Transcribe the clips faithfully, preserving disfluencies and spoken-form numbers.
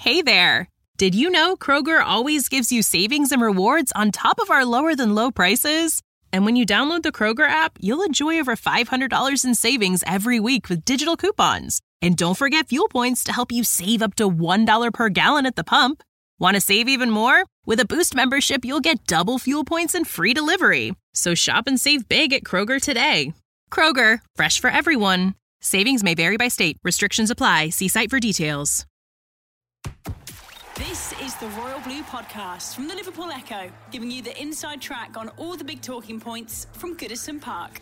Hey there! Did you know Kroger always gives you savings and rewards on top of our lower-than-low prices? And when you download the Kroger app, you'll enjoy over five hundred dollars in savings every week with digital coupons. And don't forget fuel points to help you save up to one dollar per gallon at the pump. Want to save even more? With a Boost membership, you'll get double fuel points and free delivery. So shop and save big at Kroger today. Kroger, fresh for everyone. Savings may vary by state. Restrictions apply. See site for details. This is the Royal Blue Podcast from the Liverpool Echo, giving you the inside track on all the big talking points from Goodison Park.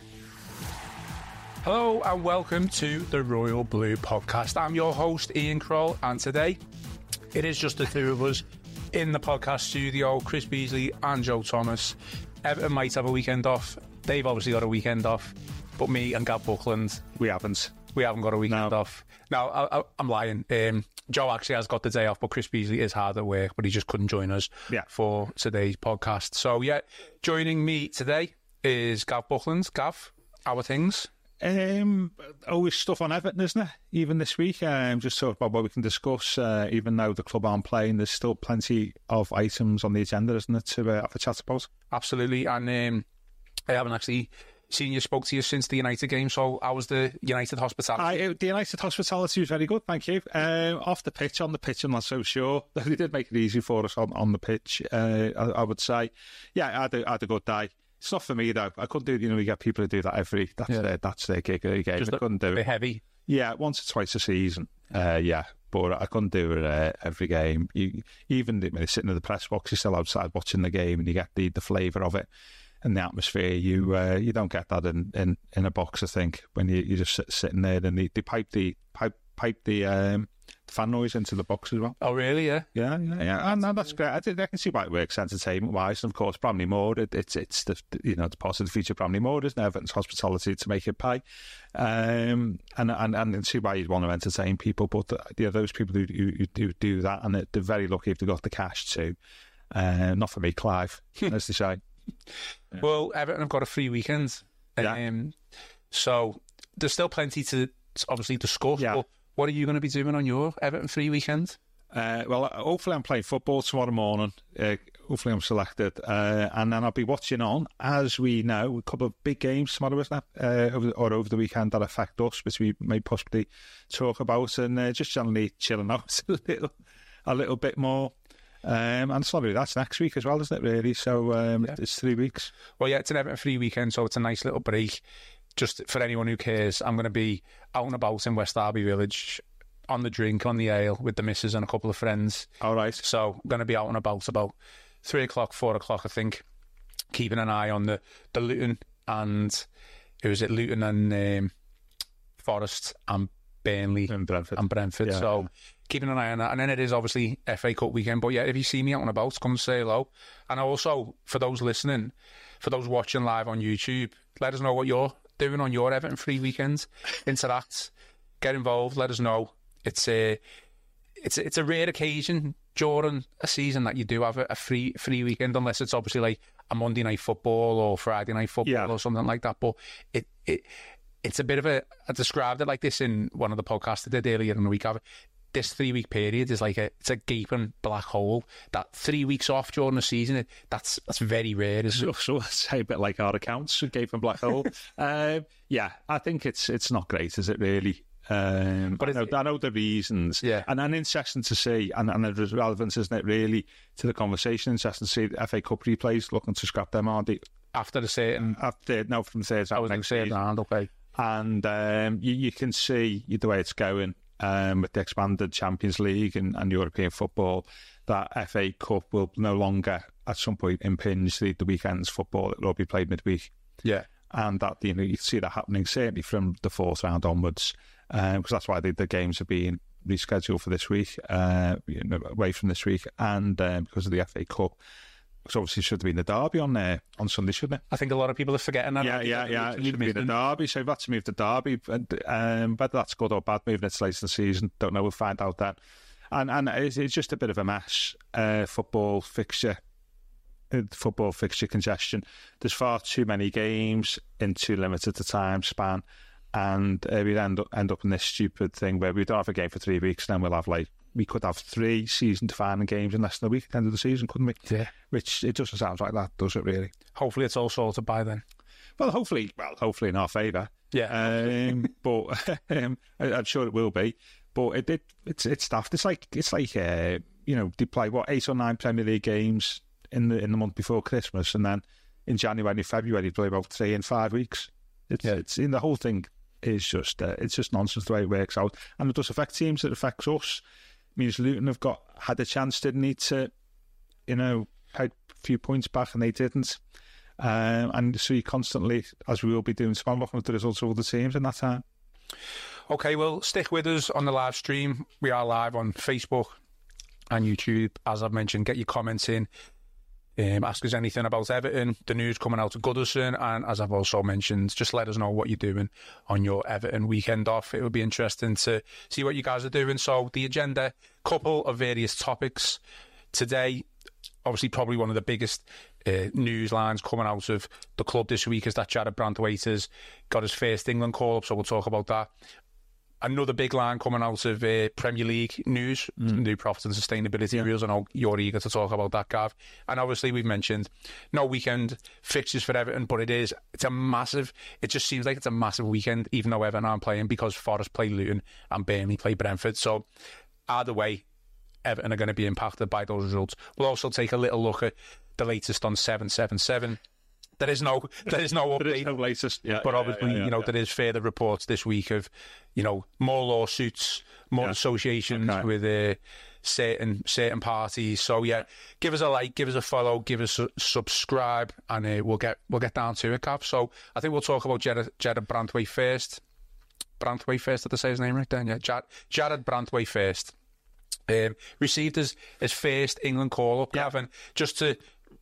Hello and welcome to the Royal Blue Podcast. I'm your host, Ian Kroll, and today it is just the two of us in the podcast studio, Chris Beasley and Joe Thomas. Everton might have a weekend off. They've obviously got a weekend off, but me and Gav Buckland, we haven't. We haven't got a weekend no. off. No, I, I, I'm lying. Um, Joe actually has got the day off, but Chris Beasley is hard at work, but he just couldn't join us yeah. for today's podcast. So, yeah, joining me today is Gav Buckland. Gav, how are things? Um, always stuff on Everton, isn't it? Even this week, um, just talk about what we can discuss. Uh, even though the club aren't playing, there's still plenty of items on the agenda, isn't it, to uh, have a chat about? Absolutely, and um, I haven't actually seen you, spoke to you since the United game, so how was the United hospitality? I, the United hospitality was very good, thank you. Um, off the pitch, on the pitch, I'm not so sure. They did make it easy for us on, on the pitch, uh, I, I would say. Yeah, I had, a, I had a good day. It's not for me, though. I couldn't do, you know, we get people who do that every, that's, yeah. their, that's their gig of the game. Just I couldn't do a bit it. heavy? Yeah, once or twice a season, uh, yeah. But I couldn't do it uh, every game. You, even when you're sitting in the press box, you're still outside watching the game and you get the, the flavour of it. And the atmosphere, you uh, you don't get that in, in, in a box, I think, when you, you're just sit, sitting there and they, they pipe the pipe pipe the, um, the fan noise into the box as well. Oh, really? Yeah, yeah, yeah, yeah. And, and that's great. I, I can see why it works entertainment wise. And of course, Bramley Moore, it, it's it's the you know the part of the future of Bramley Moore, isn't it? Everton's hospitality to make it pay, um, and and and I see why you'd want to entertain people. But the, you know, those people who, who, who do do that, and they're very lucky if they've got the cash to. Uh, not for me, Clive, as they say. Yeah. Well, Everton have got a free weekend, yeah. um, so there's still plenty to obviously discuss. Yeah. But what are you going to be doing on your Everton free weekend? Uh, well, hopefully I'm playing football tomorrow morning. Uh, hopefully I'm selected, uh, and then I'll be watching on. As we know, a couple of big games tomorrow, isn't it? Uh, over the, or over the weekend that affect us, which we may possibly talk about, and uh, just generally chilling out a little, a little bit more. Um, and sorry, that's next week as well, isn't it, really? So um, yeah. It's three weeks. Well, yeah, it's an Everton free weekend, so it's a nice little break. Just for anyone who cares, I'm going to be out and about in West Derby Village on the drink, on the ale, with the missus and a couple of friends. All right. So I'm going to be out and about about three o'clock, four o'clock, I think, keeping an eye on the, the Luton and, who is it, Luton and um, Forest and Burnley and Brentford. And Brentford. Yeah. So keeping an eye on that. And then it is obviously F A Cup weekend. But yeah, if you see me out and about, come say hello. And also, for those listening, for those watching live on YouTube, let us know what you're doing on your Everton free weekends. Interact, get involved, let us know. It's a, it's a, it's a rare occasion during a season that you do have a, a free free weekend, unless it's obviously like a Monday night football or Friday night football yeah. or something like that. But it it it's a bit of a, I described it like this in one of the podcasts I did earlier in the week. This three-week period is like a, it's a gaping black hole. That three weeks off during the season, it, that's that's very rare, isn't it? So, so say a bit like our accounts, a gaping black hole. um, yeah, I think it's it's not great, is it really? Um, but I know, I know the reasons, yeah, and and interesting to see, and, and there's relevance, isn't it, really, to the conversation. Interesting to see the F A Cup replays looking to scrap them, aren't they? After the certain, after no, from the third, I was next third round, okay, and um, you, you can see the way it's going. Um, with the expanded Champions League and, and European football, that F A Cup will no longer at some point impinge the, the weekend's football. It will be played midweek. Yeah. And that, you know, you can see that happening certainly from the fourth round onwards, because um, that's why the, the games are being rescheduled for this week, uh, you know, away from this week, and um, because of the F A Cup. So obviously it should have been the derby on there on Sunday, shouldn't it? I think a lot of people are forgetting that. Yeah, yeah, yeah. It should have been the derby. So that's to move the derby. And, um, whether that's good or bad, moving it to later in the season, don't know. We'll find out then. And and it's, it's just a bit of a mess. Uh, football fixture, football fixture congestion. There's far too many games in too limited a time span, and uh, we end up end up in this stupid thing where we don't have a game for three weeks, and then we'll have like we could have three season-defining games in less than a week at the end of the season, couldn't we? Yeah. Which, it doesn't sound like that, does it, really? Hopefully it's all sorted by then. Well, hopefully, well, hopefully in our favour. Yeah. Um, but um, I, I'm sure it will be. But it, it it's it's daft. It's like it's like uh, you know, they play what eight or nine Premier League games in the in the month before Christmas, and then in January and February they play about three in five weeks. It's yeah. it's in the whole thing is just uh, it's just nonsense the way it works out, and it does affect teams. It affects us. It means Luton have got had a chance, didn't they, to you know, had a few points back, and they didn't. Um, and so you constantly, as we will be doing tomorrow, looking at the results of other teams in that time. Okay, well, stick with us on the live stream. We are live on Facebook and YouTube. As I've mentioned, get your comments in. Um, ask us anything about Everton, the news coming out of Goodison, and as I've also mentioned, just let us know what you're doing on your Everton weekend off. It would be interesting to see what you guys are doing. So the agenda, couple of various topics today. Obviously, probably one of the biggest uh, news lines coming out of the club this week is that Jarrad Branthwaite has got his first England call-up, so we'll talk about that. Another big line coming out of uh, Premier League news, mm. new profit and sustainability yeah. rules. I know you're eager to talk about that, Gav. And obviously, we've mentioned no weekend fixtures for Everton, but it is, it's a massive, it just seems like it's a massive weekend, even though Everton aren't playing, because Forest play Luton and Burnley play Brentford. So, either way, Everton are going to be impacted by those results. We'll also take a little look at the latest on seven seven seven. There is no, there is no update. There is no latest, yeah, but obviously, yeah, yeah, yeah, you know, yeah. there is further reports this week of, you know, more lawsuits, more yeah. associations okay. with uh, certain certain parties. So yeah, give us a like, give us a follow, give us a subscribe, and uh, we'll get we'll get down to it, Cap. So I think we'll talk about Jarrad, Jarrad Branthwaite first. Branthwaite first, did I say his name right then? Yeah, Jar- Jarrad Branthwaite first. Um, received his, his first England call-up, yeah. Gavin, just to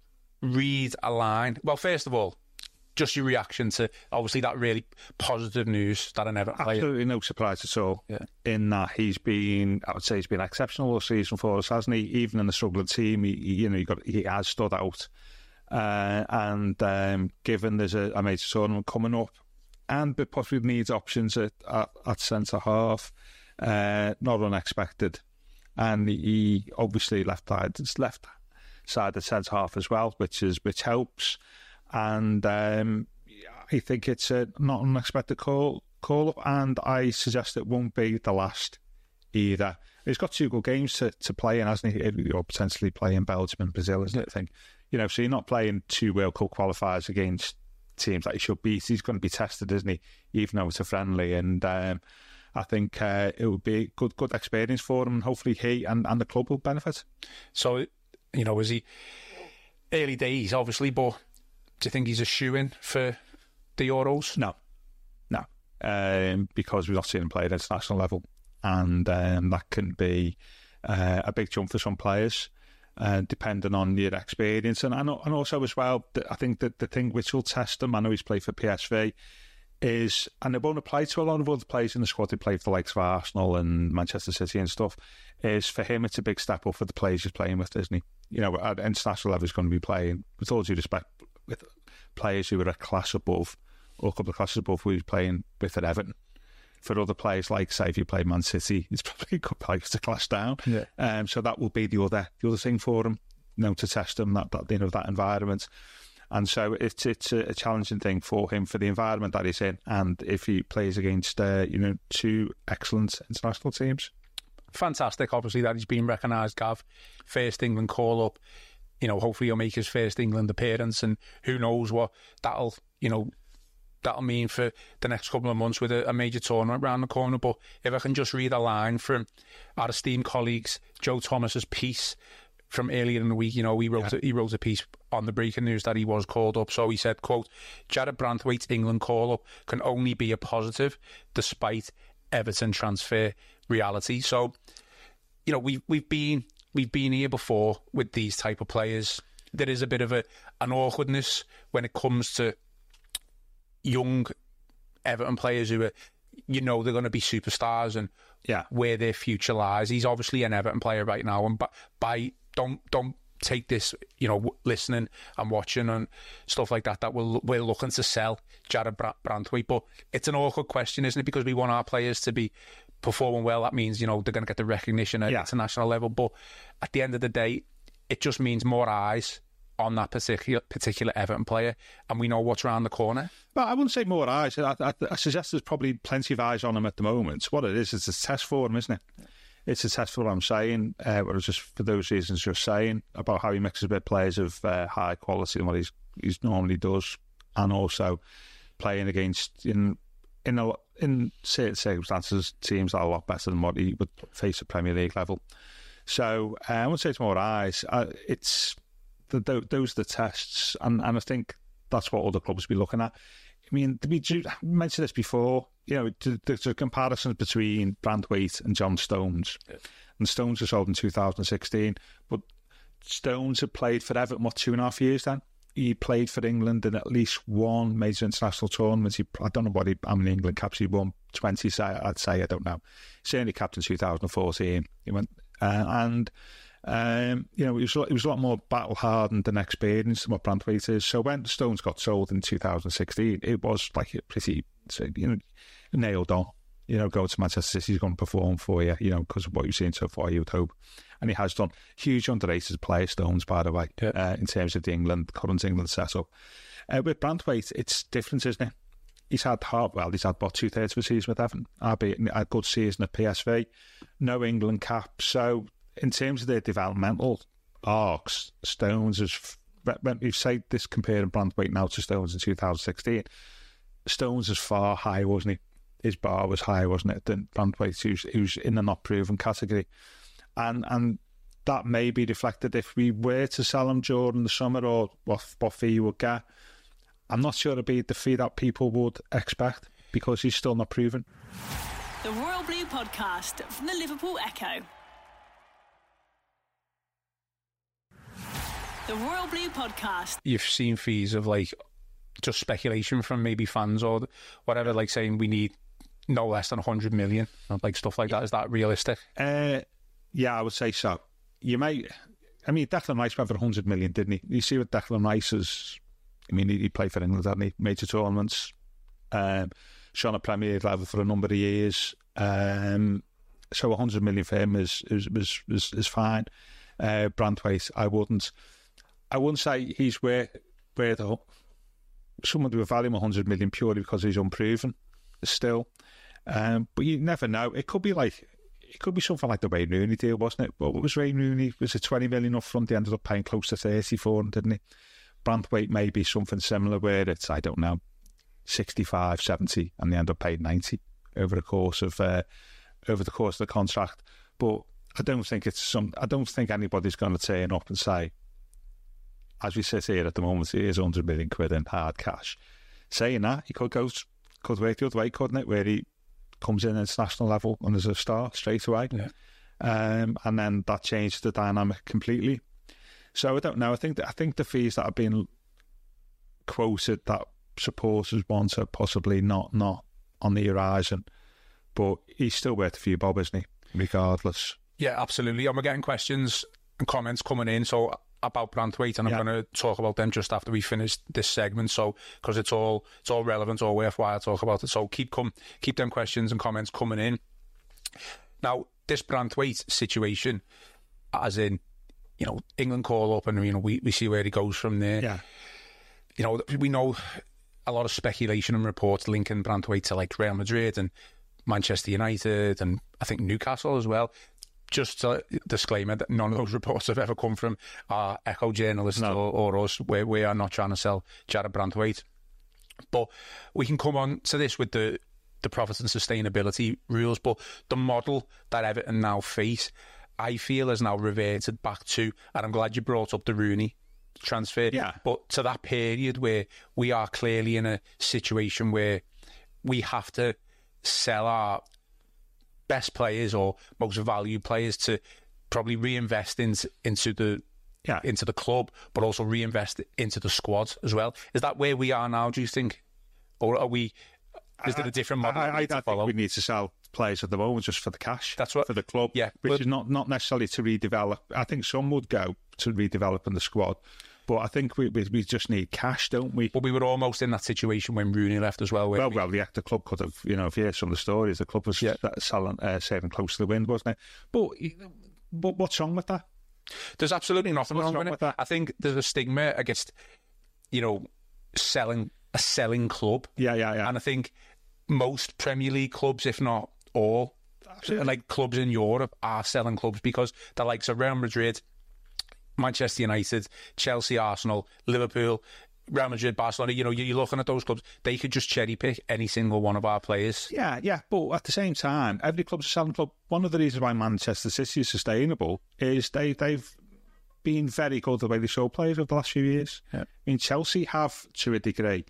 read a line. Well, first of all, just your reaction to, obviously, that really positive news that I never played. Absolutely no surprise at all, yeah. in that he's been, I would say he's been exceptional all season for us, hasn't he? Even in the struggling team, he, you know, he, got, he has stood out. Uh, and um, given there's a, a major tournament coming up, and but possibly needs options at, at, at centre-half, uh, not unexpected. And he obviously left side, left side at centre half as well, which is which helps. And um, I think it's a not unexpected call call up, and I suggest it won't be the last either. He's got two good games to, to play in, hasn't he? Or potentially play in Belgium and Brazil, isn't it? I think, you know, so you're not playing two World Cup qualifiers against teams that he should beat. He's going to be tested, isn't he? Even though it's a friendly, and um, I think uh, it would be a good, good experience for him, and hopefully he and, and the club will benefit. So, you know, is he early days, obviously, but do you think he's a shoo-in for the Euros? No, no, um, because we've not seen him play at international level, and um, that can be uh, a big jump for some players, uh, depending on your experience, and and also as well, I think that the thing which will test him, I know he's played for P S V, is, and it won't apply to a lot of other players in the squad who play for the likes of Arsenal and Manchester City and stuff, is for him it's a big step up for the players he's playing with, isn't he? You know, at international level he's going to be playing, with all due respect, with players who are a class above, or a couple of classes above who he's playing with at Everton. For other players, like, say, if you play Man City, it's probably a good place to class down. Yeah. Um, so that will be the other the other thing for him, you know, to test him, that, that you know, that environment. And so it's it's a challenging thing for him, for the environment that he's in, and if he plays against uh, you know, two excellent international teams. Fantastic, obviously, that he's been recognised, Gav. First England call-up. You know, hopefully he'll make his first England appearance, and who knows what that'll, you know, that'll mean for the next couple of months with a, a major tournament around the corner. But if I can just read a line from our esteemed colleagues, Joe Thomas's piece from earlier in the week, you know, he wrote, yeah. a, he wrote a piece on the breaking news that he was called up. So he said, quote, Jarrad Branthwaite's England call-up can only be a positive despite Everton transfer reality. So, you know, we've, we've been we've been here before with these type of players. There is a bit of a an awkwardness when it comes to young Everton players who are, you know, they're going to be superstars and yeah. where their future lies. He's obviously an Everton player right now, and by, by don't don't take this, you know, listening and watching and stuff like that, that we're, we're looking to sell Jarrad Branthwaite. But it's an awkward question, isn't it? Because we want our players to be performing well, that means, you know, they're going to get the recognition at yeah. international level. But at the end of the day, it just means more eyes on that particular particular Everton player, and we know what's around the corner. Well, I wouldn't say more eyes. I, I, I suggest there's probably plenty of eyes on him at the moment. What it is, it's a test for him, isn't it? It's a test for what I'm saying, uh, but it's just for those reasons just saying about how he mixes with players of uh, high quality and what he's he's normally does, and also playing against in in a, in certain circumstances teams that are a lot better than what he would face at Premier League level. So uh, I wouldn't say it's more eyes. Uh, it's The, the, those are the tests, and, and I think that's what other clubs will be looking at. I mean, we mentioned this before, you know, there's a comparison between Branthwaite and John Stones. Yeah. And Stones was sold in two thousand sixteen, but Stones had played for Everton, what, two and a half years then? He played for England in at least one major international tournament. He, I don't know what he, how many England caps he won, twenty, I'd say, I don't know. Certainly capped in two thousand fourteen. He went, uh, and... Um, you know, it was, it was a lot more battle hardened and experienced than what Branthwaite is. So when Stones got sold in two thousand sixteen, it was like a pretty, you know, nailed on. You know, go to Manchester City, he's going to perform for you, you know, because of what you've seen so far, you would hope. And he has done. Huge underrated player, Stones, by the way, yeah. uh, in terms of the England, current England setup. Uh, with Branthwaite, it's different, isn't it? He's had half, well, he's had about two thirds of a season with Everton, albeit a good season at P S V, no England cap. So, in terms of their developmental arcs, Stones is, when you say this comparing Branthwaite now to Stones in two thousand sixteen, Stones is far higher, wasn't he? His bar was higher, wasn't it, than Branthwaite, who's, who's in the not proven category. And and that may be reflected if we were to sell him during the summer, or what, what fee you would get. I'm not sure it'd be the fee that people would expect, because he's still not proven. The Royal Blue Podcast from the Liverpool Echo. The Royal Blue Podcast. You've seen fees of like just speculation from maybe fans or whatever, like saying we need no less than one hundred million, like stuff like that. Is that realistic? Uh, yeah, I would say so. You may, I mean, Declan Rice went for one hundred million, didn't he? You see what Declan Rice is, I mean, he, he played for England, hadn't he? Major tournaments, um, shone at Premier League level for a number of years. Um, so one hundred million for him is is is, is, is fine. Uh, Branthwaite, I wouldn't. I wouldn't say he's worth worth someone to value him one hundred million purely because he's unproven still. Um, but you never know. It could be like it could be something like the Wayne Rooney deal, wasn't it? What was Wayne Rooney? Was it twenty million up front? They ended up paying close to thirty for him, didn't he? Branthwaite may be something similar where it's, I don't know, sixty-five, seventy, and they end up paying ninety over the course of uh, over the course of the contract. But I don't think it's some. I don't think anybody's going to turn up and say, as we sit here at the moment, here's one hundred million quid in hard cash. Saying that, he could go, could work the other way, couldn't it? Where he comes in at international level and as a star straight away. Yeah. Um, and then that changed the dynamic completely. So I don't know. I think that, I think the fees that have been quoted that supporters want are possibly not, not on the horizon. But he's still worth a few bob, isn't he? Regardless. Yeah, absolutely. And we're getting questions and comments coming in. So about Branthwaite, and I'm yeah. going to talk about them just after we finish this segment. So because it's all it's all relevant, all worthwhile to talk about it. So keep come keep them questions and comments coming in. Now, this Branthwaite situation, as in, you know, England call up and you know we, we see where he goes from there. Yeah. You know, we know a lot of speculation and reports linking Branthwaite to like Real Madrid and Manchester United and I think Newcastle as well. Just a disclaimer that none of those reports have ever come from our Echo journalists no. or, or us. We, we are not trying to sell Jarrad Branthwaite. But we can come on to this with the, the profit and sustainability rules. But the model that Everton now face, I feel, has now reverted back to, and I'm glad you brought up the Rooney transfer, yeah. but to that period where we are clearly in a situation where we have to sell our best players or most valued players to probably reinvest into into the yeah. into the club, but also reinvest into the squad as well. Is that where we are now, do you think? Or are we, is there a different model? I, I, I don't think we need to sell players at the moment just for the cash. That's what, for the club, yeah, which but, is not, not necessarily to redevelop. I think some would go to redeveloping the squad, But I think we, we we just need cash, don't we? But we were almost in that situation when Rooney left as well. Well, we? well, yeah, the club could have, you know, if you hear some of the stories, the club was yeah. selling, uh, saving close to the wind, wasn't it? But, but what's wrong with that? There's absolutely nothing what's wrong, wrong with, with it. that. I think there's a stigma against, you know, selling a selling club. Yeah, yeah, yeah. And I think most Premier League clubs, if not all, absolutely. Like clubs in Europe, are selling clubs because the likes of Real Madrid, Manchester United, Chelsea, Arsenal, Liverpool, Real Madrid, Barcelona, you know, you're looking at those clubs, they could just cherry pick any single one of our players. Yeah, yeah, but at the same time, every club's a selling club. One of the reasons why Manchester City is sustainable is they, they've been very good the way they sold players over the last few years. Yeah. I mean, Chelsea have, to a degree,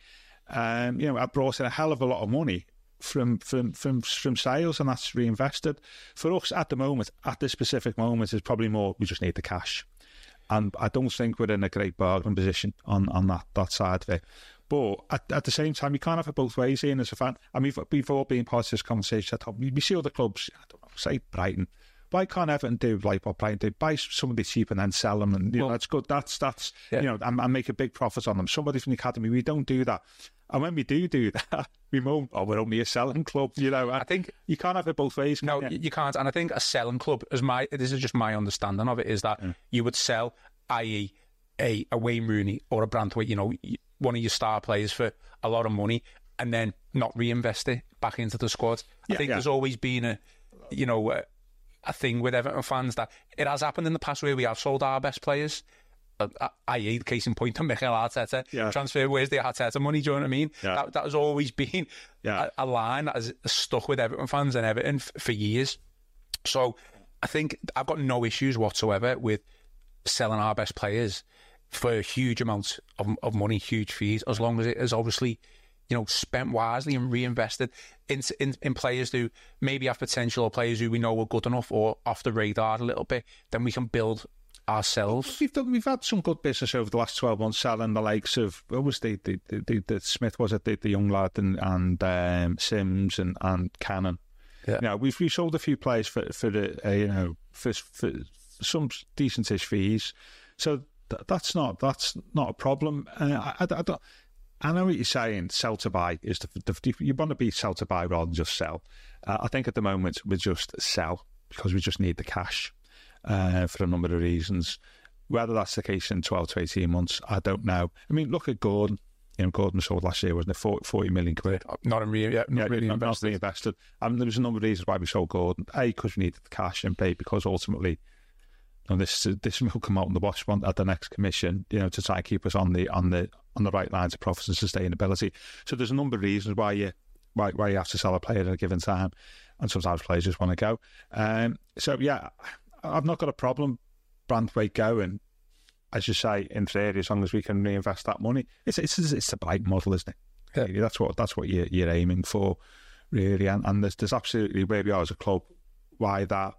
um, you know, have brought in a hell of a lot of money from, from, from, from sales, and that's reinvested. For us, at the moment, at this specific moment, it's probably more, we just need the cash. And I don't think we're in a great bargaining position on, on that, that side of it. But at, at the same time, you can't have it both ways, Ian, as a fan. I mean, we've, we've all been part of this conversation. I thought, we, we see other clubs, I don't know, say Brighton. Why can't Everton do like what Brighton did? Buy somebody cheap and then sell them. And, you well, know, that's good. That's, that's yeah. you know, and, and make a big profit on them. Somebody from the academy, we don't do that. And when we do do that, we moan, oh, we're only a selling club. You know, I, I think you can't have it both ways. No, you? you can't. And I think a selling club, as my this is just my understanding of it, is that yeah. you would sell, that is, a, a Wayne Rooney or a Branthwaite, you know, one of your star players for a lot of money, and then not reinvest it back into the squad. Yeah, I think yeah. there's always been a, you know, a, a thing with Everton fans that it has happened in the past where we have sold our best players. that is, case in point, to Mikel Arteta. Yeah. Transfer, where's the Arteta money? Do you know what I mean? Yeah. That, that has always been yeah. a, a line that has stuck with Everton fans and Everton f- for years. So I think I've got no issues whatsoever with selling our best players for huge amounts of, of money, huge fees, as long as it is obviously, you know, spent wisely and reinvested in, in in players who maybe have potential, or players who we know are good enough or off the radar a little bit. Then we can build ourselves. We've done, we've had some good business over the last twelve months, selling the likes of, what was the the, the, the, the Smith, was it the, the young lad, and and um, Sims and and Cannon. Yeah, you know, we've we sold a few players for for the uh, you know for, for some decentish fees, so th- that's not that's not a problem. Uh, I, I, I don't. I know what you're saying. Sell to buy is the, the you want to be sell to buy rather than just sell. Uh, I think at the moment we just sell because we just need the cash uh, for a number of reasons. Whether that's the case in twelve to eighteen months, I don't know. I mean, look at Gordon. You know, Gordon sold last year, wasn't it? forty, forty million quid. Not in re- yeah, not yeah, really not, invested. Not invested. I mean, there was a number of reasons why we sold Gordon. A, because we needed the cash, and B, because ultimately, you know, this this will come out in the wash at the next commission. You know, to try and keep us on the on the on the right lines of profits and sustainability. So there's a number of reasons why you why why you have to sell a player at a given time, and sometimes players just want to go. Um, so yeah, I've not got a problem Branthwaite going. As you say, in theory, as long as we can reinvest that money, it's it's it's the Brighton model, isn't it? Yeah. That's what that's what you're, you're aiming for, really. And, and there's there's absolutely, where we are as a club, why that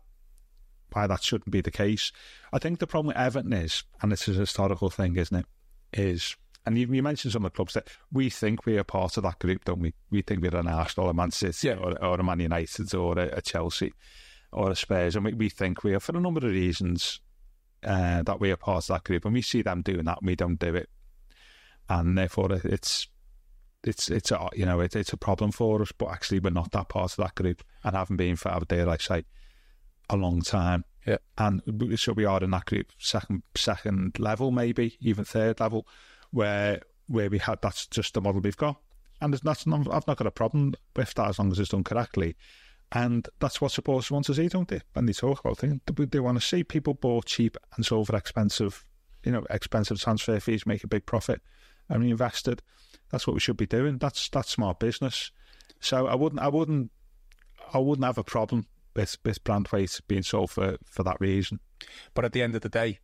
why that shouldn't be the case. I think the problem with Everton is, and it's a historical thing, isn't it? Is, and you, you mentioned some of the clubs that we think we are part of that group, don't we? We think we're an Arsenal, a Man City, yeah. or, or a Man United, or a, a Chelsea, or a Spurs, and we, we think we are, for a number of reasons. Uh, that we are part of that group, and we see them doing that, and we don't do it, and therefore it's it's it's a you know it, it's a problem for us. But actually, we're not that part of that group, and haven't been for, I dare I say, a long time. Yeah, and so we are in that group, second second level, maybe even third level, where where we had that's just the model we've got, and that's not, I've not got a problem with that as long as it's done correctly. And that's what supporters want to see, don't they? When they talk about things, they want to see people bought cheap and sold for expensive, you know, expensive transfer fees, make a big profit, and reinvested. That's what we should be doing. That's that's smart business. So I wouldn't, I wouldn't, I wouldn't have a problem with with Branthwaite being sold for for that reason. But at the end of the day,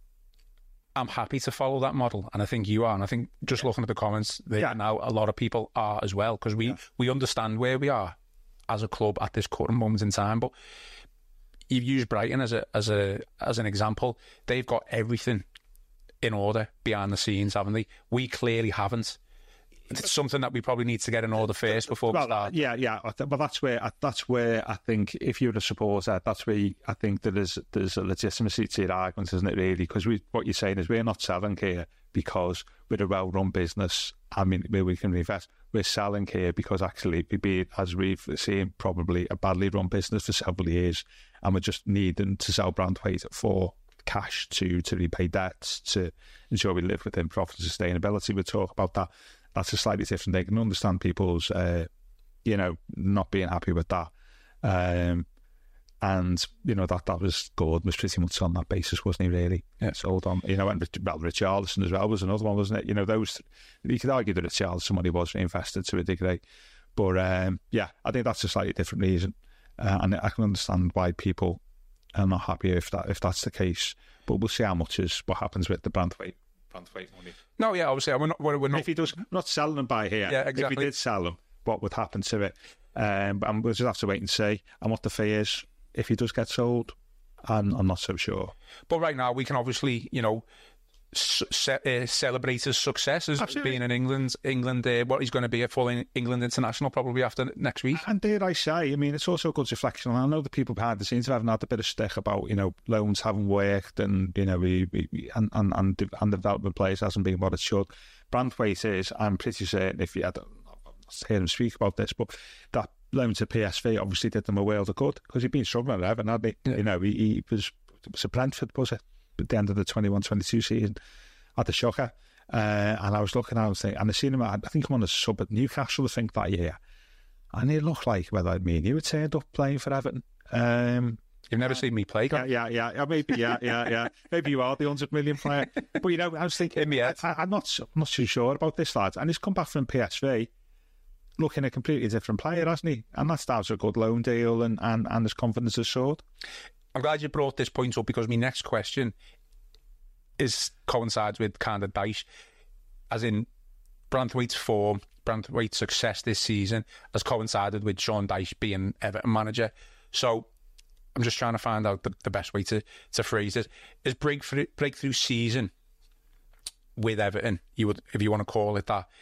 I'm happy to follow that model, and I think you are. And I think just looking at the comments, there yeah. now a lot of people are as well, because we yeah. we understand where we are as a club at this current moment in time. But you've used Brighton as a as a as an example. They've got everything in order behind the scenes, haven't they? We clearly haven't. it's something that we probably need to get in order first before well, we start. Yeah, yeah. But that's where that's where I think if you're a supporter, that's where you, I think there is there's a legitimacy to your argument, isn't it? Really, because we what you're saying is we're not selling here because we're a well-run business. I mean, where we can invest. We're selling here because actually, we be as we've seen, probably a badly run business for several years, and we're just needing to sell Branthwaite for cash to to repay debts, to ensure we live within profit and sustainability. We'll talk about that. That's a slightly different thing. I can understand people's, uh, you know, not being happy with that. Um, and, you know, that that was Gordon was pretty much on that basis, wasn't he, really? Yeah. Sold on, you know, and well, Richarlison as well was another one, wasn't it? You know, those, you could argue that Richarlison money was reinvested to a degree. But, um, yeah, I think that's a slightly different reason. Uh, and I can understand why people are not happy if that if that's the case. But we'll see how much is, what happens with the Branthwaite. Branthwaite money. No, yeah, obviously, we're not. We're not. If he does, not selling them by here. Yeah, exactly. If he did sell them, what would happen to it? Um, and we'll just have to wait and see. And what the fee is, if he does get sold, I'm, I'm not so sure. But right now, we can obviously, you know, ce- uh, celebrate his success as Absolutely. being in England. England, uh, what he's going to be a full England international probably after next week. And dare I say, I mean, it's also a good reflection. I know the people behind the scenes have had a bit of stick about, you know, loans haven't worked, and you know, we, we and and and the, and the development players hasn't been what it should. Branthwaite is, I'm pretty certain, if you had, I've heard him speak about this, but that loan to P S V obviously did them a world of good because he'd been struggling at Everton, hadn't he? Yeah. You know, he, he was it was a Brentford, was it? At the end of the twenty-one twenty-two season, had the shocker. Uh, and I was looking at him thinking, and I seen him, I think I'm on a sub at Newcastle, I think, that year. And it looked like whether me and you had turned up playing for Everton. Um, You've never uh, seen me play, yeah, yeah, yeah, yeah, maybe, yeah, yeah, yeah. Maybe you are the one hundred million player. But, you know, I was thinking, I, I'm not, I'm not too sure about this, lad. And he's come back from P S V looking a completely different player, hasn't he? And that's down to a good loan deal, and, and, and his confidence has soared. I'm glad you brought this point up because my next question is coincides with kind of Dyche, as in Branthwaite's form, Branthwaite's success this season has coincided with Sean Dyche being Everton manager. So I'm just trying to find out the, the best way to, to phrase this. Is breakthrough, breakthrough season with Everton, you would, if you want to call it that,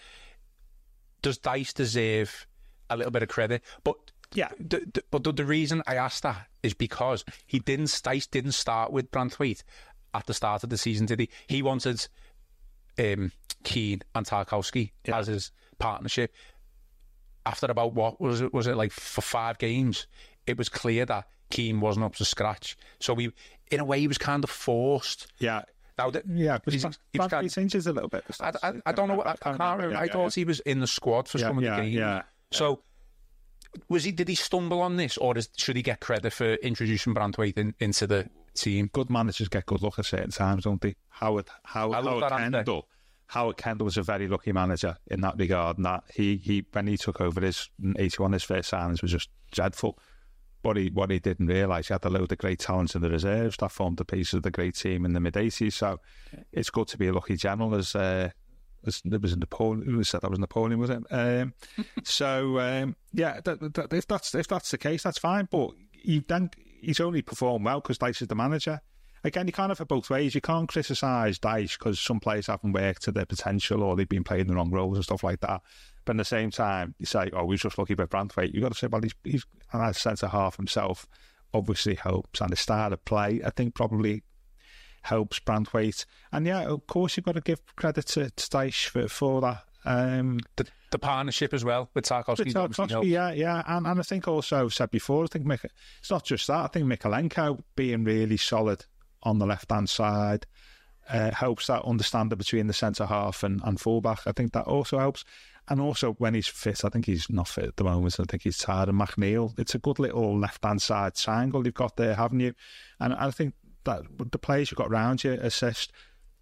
does Dyche deserve a little bit of credit? But yeah, the, the, but the, the reason I asked that is because he didn't, Dyche didn't start with Branthwaite at the start of the season, did he? He wanted um, Keane and Tarkowski yeah. as his partnership. After about, what was it, was it like for five games, it was clear that Keane wasn't up to scratch. So we, in a way, he was kind of forced. Yeah. Now, the, yeah, but he's, he's kind of, changes a little bit. I, I, I don't know what, I, I can't remember. Yeah, I thought yeah. he was in the squad for yeah, some of yeah, the games. Yeah. So, was he? Did he stumble on this, or is, should he get credit for introducing Branthwaite in, into the team? Good managers get good luck at certain times, don't they? Howard, Howard, Howard Kendall, Howard Kendall was a very lucky manager in that regard. And that he, he, when he took over his eighty-one, his first signings was just dreadful. But he, what he didn't realise, he had a load of great talents in the reserves that formed the piece of the great team in the mid eighties. So it's good to be a lucky general, as uh, as there was Napoleon. Who said that was Napoleon? Was it? Um, so um, yeah, that, that, if that's if that's the case, that's fine. But he then he's only performed well because Dyche is the manager. Again, you can't have it both ways. You can't criticise Dyche because some players haven't worked to their potential or they've been playing the wrong roles and stuff like that. But at the same time, you say, oh, we're just lucky with Branthwaite. You've got to say, well, he's, he's a centre-half himself, obviously helps. And the style of play, I think, probably helps Branthwaite. And yeah, of course, you've got to give credit to, to Dyche for, for that. Um, the, the partnership as well with Tarkowski. With Tarkowski, yeah, yeah. And, and I think also, I've said before, I think Mik- it's not just that. I think Mykolenko being really solid on the left-hand side uh, helps that understanding between the centre-half and, and full-back. I think that also helps. And also, when he's fit, I think he's not fit at the moment. I think he's tired. And McNeil, it's a good little left-hand side triangle you've got there, haven't you? And I think that the players you've got around you assist.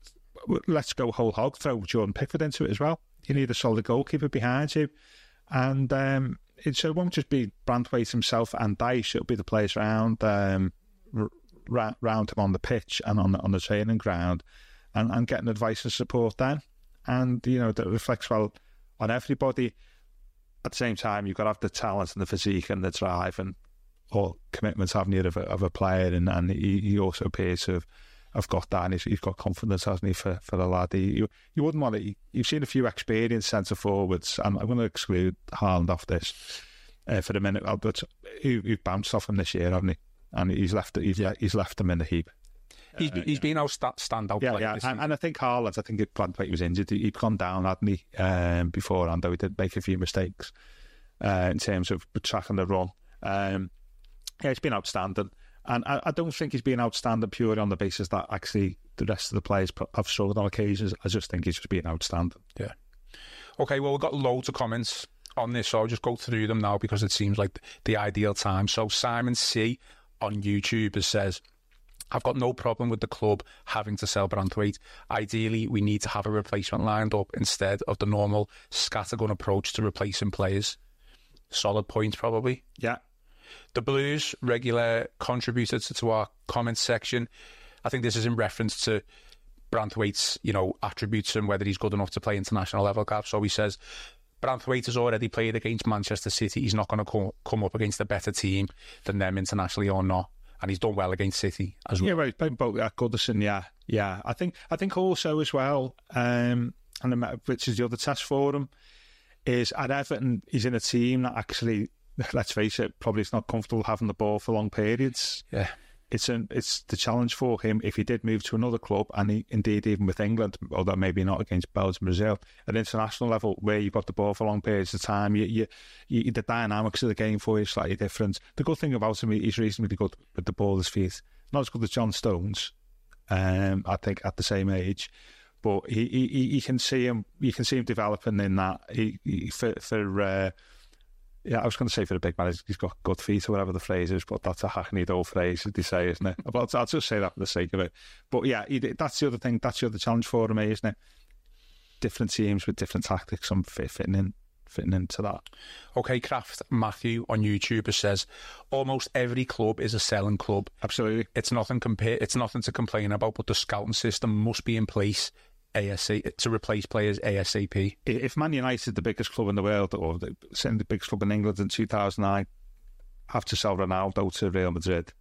Let's go whole hog, throw Jordan Pickford into it as well. You need a solid goalkeeper behind you. And um, it, so it won't just be Branthwaite himself and Dyche. It'll be the players around, um, r- round him on the pitch and on the, on the training ground, and, and getting advice and support then. And, you know, that reflects well on everybody. At the same time, you've got to have the talent and the physique and the drive and all commitments, haven't you, of a, of a player. And, and he, he also appears to have have got that, and he's, he's got confidence, hasn't he, for, for the lad. He, you, you wouldn't want to... You've seen a few experienced centre-forwards, and I'm going to exclude Haaland off this uh, for a minute, but he, he's bounced off him this year, hasn't he? And he's left, he's, yeah. he's left him in the heap. He's, uh, he's yeah. been our st- standout yeah, player. Yeah, and, and I think Haaland, I think Branthwaite was injured. He'd gone down, hadn't he, um, beforehand, though he did make a few mistakes uh, in terms of tracking the run. Um, yeah, he's been outstanding. And I, I don't think he's been outstanding purely on the basis that actually the rest of the players have struggled on occasions. I just think he's just been outstanding. Yeah. Okay, well, we've got loads of comments on this, so I'll just go through them now because it seems like the ideal time. So Simon C on YouTube says, I've got no problem with the club having to sell Branthwaite. Ideally, we need to have a replacement lined up instead of the normal scattergun approach to replacing players. Solid point, probably. Yeah. The Blues regular contributor to, to our comment section. I think this is in reference to Branthwaite's, you know, attributes and whether he's good enough to play international level, Gav. So he says, Branthwaite has already played against Manchester City. He's not going to co- come up against a better team than them internationally or not. And he's done well against City as well. Yeah, right. Playing both at Goodison, yeah. Yeah. I think I think also as well, um, and which is the other test for him, is at Everton, he's in a team that actually, let's face it, probably is not comfortable having the ball for long periods. Yeah. It's an, it's the challenge for him if he did move to another club, and he, indeed even with England, although maybe not against Belgium, Brazil, at international level where you've got the ball for long periods of time, you, you, you, the dynamics of the game for you is slightly different. The good thing about him, he's reasonably good with the ball at his feet. Not as good as John Stones, um, I think, at the same age, but he, he, he can see him. You can see him developing in that. He, he for. for uh, Yeah, I was going to say for the big man, he's got good feet or whatever the phrase is, but that's a hackneyed old phrase, as they say, isn't it? But I'll just say that for the sake of it. But yeah, he, that's the other thing, that's the other challenge for him, isn't it? Different teams with different tactics, I'm fitting in, fitting into that. Okay, Craft Matthew on YouTube says, almost every club is a selling club. Absolutely. It's nothing compare, It's nothing to complain about, but the scouting system must be in place ASAP to replace players ASAP. If Man United, the biggest club in the world, or the, certainly the biggest club in England in two thousand nine, have to sell Ronaldo to Real Madrid,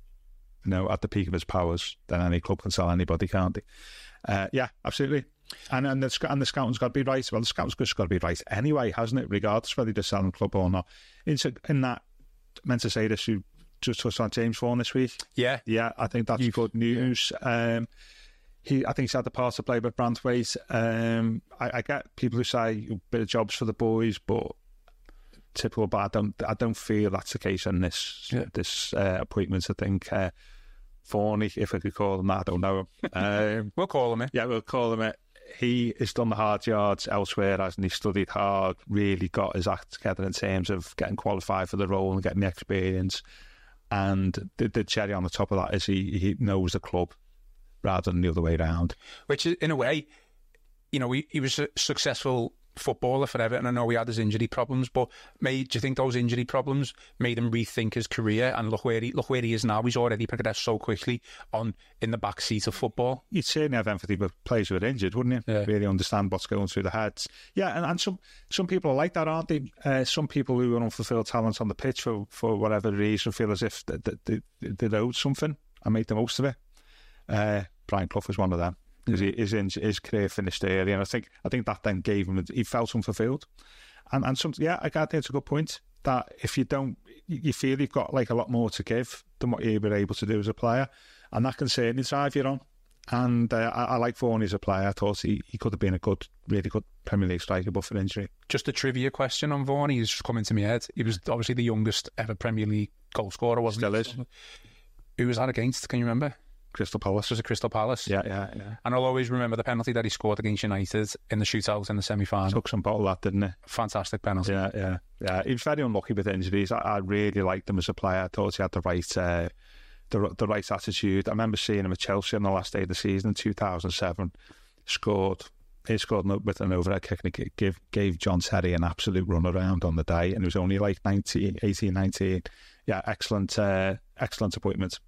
you know, at the peak of his powers, then any club can sell anybody, can't they? Uh, yeah, absolutely. And and the, and the scouting's got to be right. Well, the scouting's just got to be right anyway, hasn't it? Regardless whether they're selling club or not. In, in that, I meant to say this, you just touched on James Vaughan this week. Yeah. Yeah, I think that's You've, good news. Yeah. Um, He, I think he's had the part to play with Branthwaite. Um, I, I get people who say a bit of jobs for the boys, but typical. But I don't, I don't feel that's the case in this yeah. this uh, appointment. I think uh, Forney, if I could call him that, I don't know him. Um, we'll call him it. Yeah, we'll call him it. He has done the hard yards elsewhere, hasn't he? Studied hard, really got his act together in terms of getting qualified for the role and getting the experience. And the, the cherry on the top of that is he, he knows the club rather than the other way around. Which, in a way, you know, he, he was a successful footballer for Everton. I know he had his injury problems, but made, do you think those injury problems made him rethink his career? And look where he look where he is now. He's already progressed so quickly on in the back seat of football. You'd certainly have empathy with players who are injured, wouldn't you? Yeah. Really understand what's going through the heads. Yeah, and, and some some people are like that, aren't they? Uh, some people who are unfulfilled talents on the pitch for, for whatever reason feel as if they, they, they, they owed something and made the most of it. Uh, Brian Clough was one of them. His, his, his career finished early, and I think I think that then gave him, he felt unfulfilled. And and some, yeah, I think it's a good point that if you don't, you feel you've got like a lot more to give than what you were able to do as a player, and that can certainly drive you on. And uh, I, I like Vaughan as a player. I thought he, he could have been a good, really good Premier League striker, but for injury. Just a trivia question on Vaughan. He's just come into my head. He was obviously the youngest ever Premier League goal scorer, wasn't Still he? Still is. Who was that against? Can you remember? Crystal Palace. Was it Crystal Palace? Yeah, yeah, yeah. And I'll always remember the penalty that he scored against United in the shootout in the semi-final. Took some bottle that, didn't he? Fantastic penalty. Yeah, yeah, yeah. He was very unlucky with injuries. I, I really liked him as a player. I thought he had the right, uh, the the right attitude. I remember seeing him at Chelsea on the last day of the season in two thousand seven. Scored. He scored with an overhead kick and it gave, gave John Terry an absolute run around on the day. And it was only like nineteen, eighteen, nineteen. Yeah, excellent, uh, excellent appointment.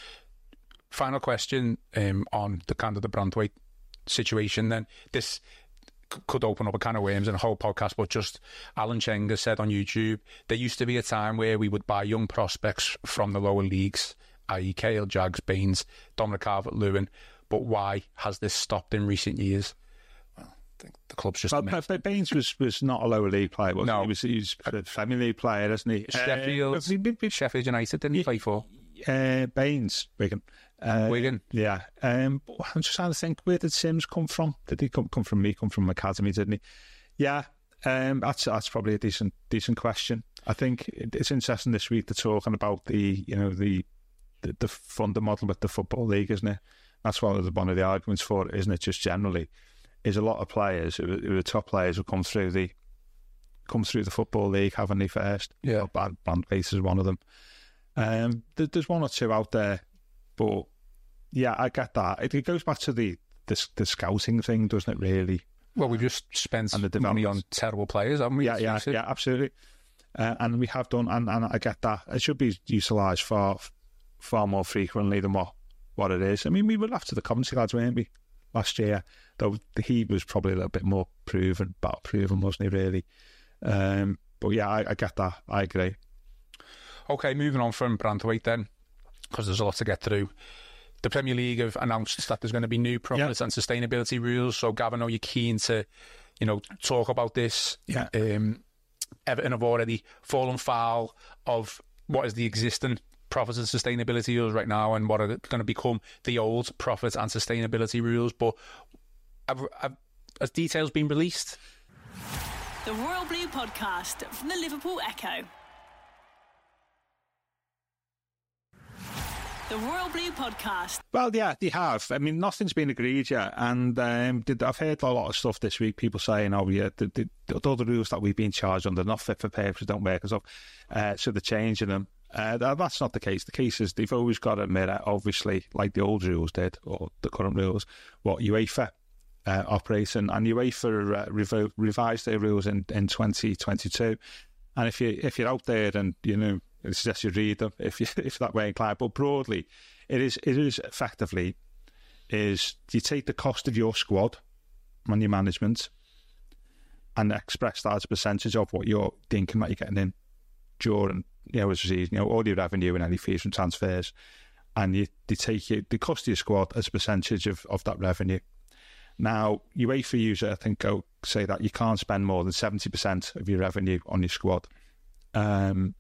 Final question um, on the kind of the Branthwaite situation then. This c- could open up a can of worms in a whole podcast, but just Alan Chenga said on YouTube, there used to be a time where we would buy young prospects from the lower leagues that is. Cahill, Jags, Baines, Dominic Calvert-Lewin. But why has this stopped in recent years? Well, I think the club's just... Well, but Baines was, was not a lower league player, was no. he? Was, he was a Premier League player, isn't he? Sheffield, uh, Sheffield United, didn't he play for? Uh, Baines, Wigan. Uh, Wigan? Yeah. Um, I'm just trying to think, where did Sims come from? Did he come, come from me, come from Academy, didn't he? Yeah, um, that's that's probably a decent decent question. I think it's interesting this week they're talking about the, you know, the the, the funder model with the Football League, isn't it? That's one of the one of the arguments for it, isn't it? Just generally, is a lot of players who, who are top players who come through the come through the Football League, haven't they? First, yeah, Band Base is one of them. Um, there, there's one or two out there, but yeah, I get that. It, it goes back to the, the the scouting thing, doesn't it? Really. Well, we've just spent money on terrible players, haven't we? Yeah, yeah, yeah, absolutely. Uh, and we have done, and, and I get that. It should be utilised far, far more frequently than what, what it is. I mean, we were after the Coventry lads, weren't we, last year? Though he was probably a little bit more proven, battle proven, wasn't he, really? Um, but yeah, I, I get that. I agree. Okay, moving on from Branthwaite then, because there's a lot to get through. The Premier League have announced that there's going to be new profits yeah. and sustainability rules. So, Gavin, I know you're keen to, you know, talk about this. Yeah. Um, Everton have already fallen foul of what is the existing profits and sustainability rules right now, and what are going to become the old profits and sustainability rules. But have, have, has details been released? The Royal Blue Podcast from the Liverpool Echo. The Royal Blue Podcast. Well, yeah, they have. I mean, nothing's been agreed yet. And um, I've heard a lot of stuff this week, people saying, oh, yeah, the, the, the, all the rules that we've been charged under, not fit for purpose, don't work and stuff. Uh, so they're changing them. Uh, that, that's not the case. The case is they've always got to mirror, obviously, like the old rules did, or the current rules, what UEFA uh, operates in. And UEFA uh, revo- revised their rules in, in twenty twenty-two. And if, you, if you're out there and, you know, I suggest you read them if you if that way inclined. But broadly, it is it is effectively is you take the cost of your squad and your management and express that as a percentage of what you're thinking that you're getting in during you know as a season, you know all your revenue and any fees from transfers, and you they take you the cost of your squad as a percentage of, of that revenue. Now, UEFA user I think go say that you can't spend more than seventy percent of your revenue on your squad. Um.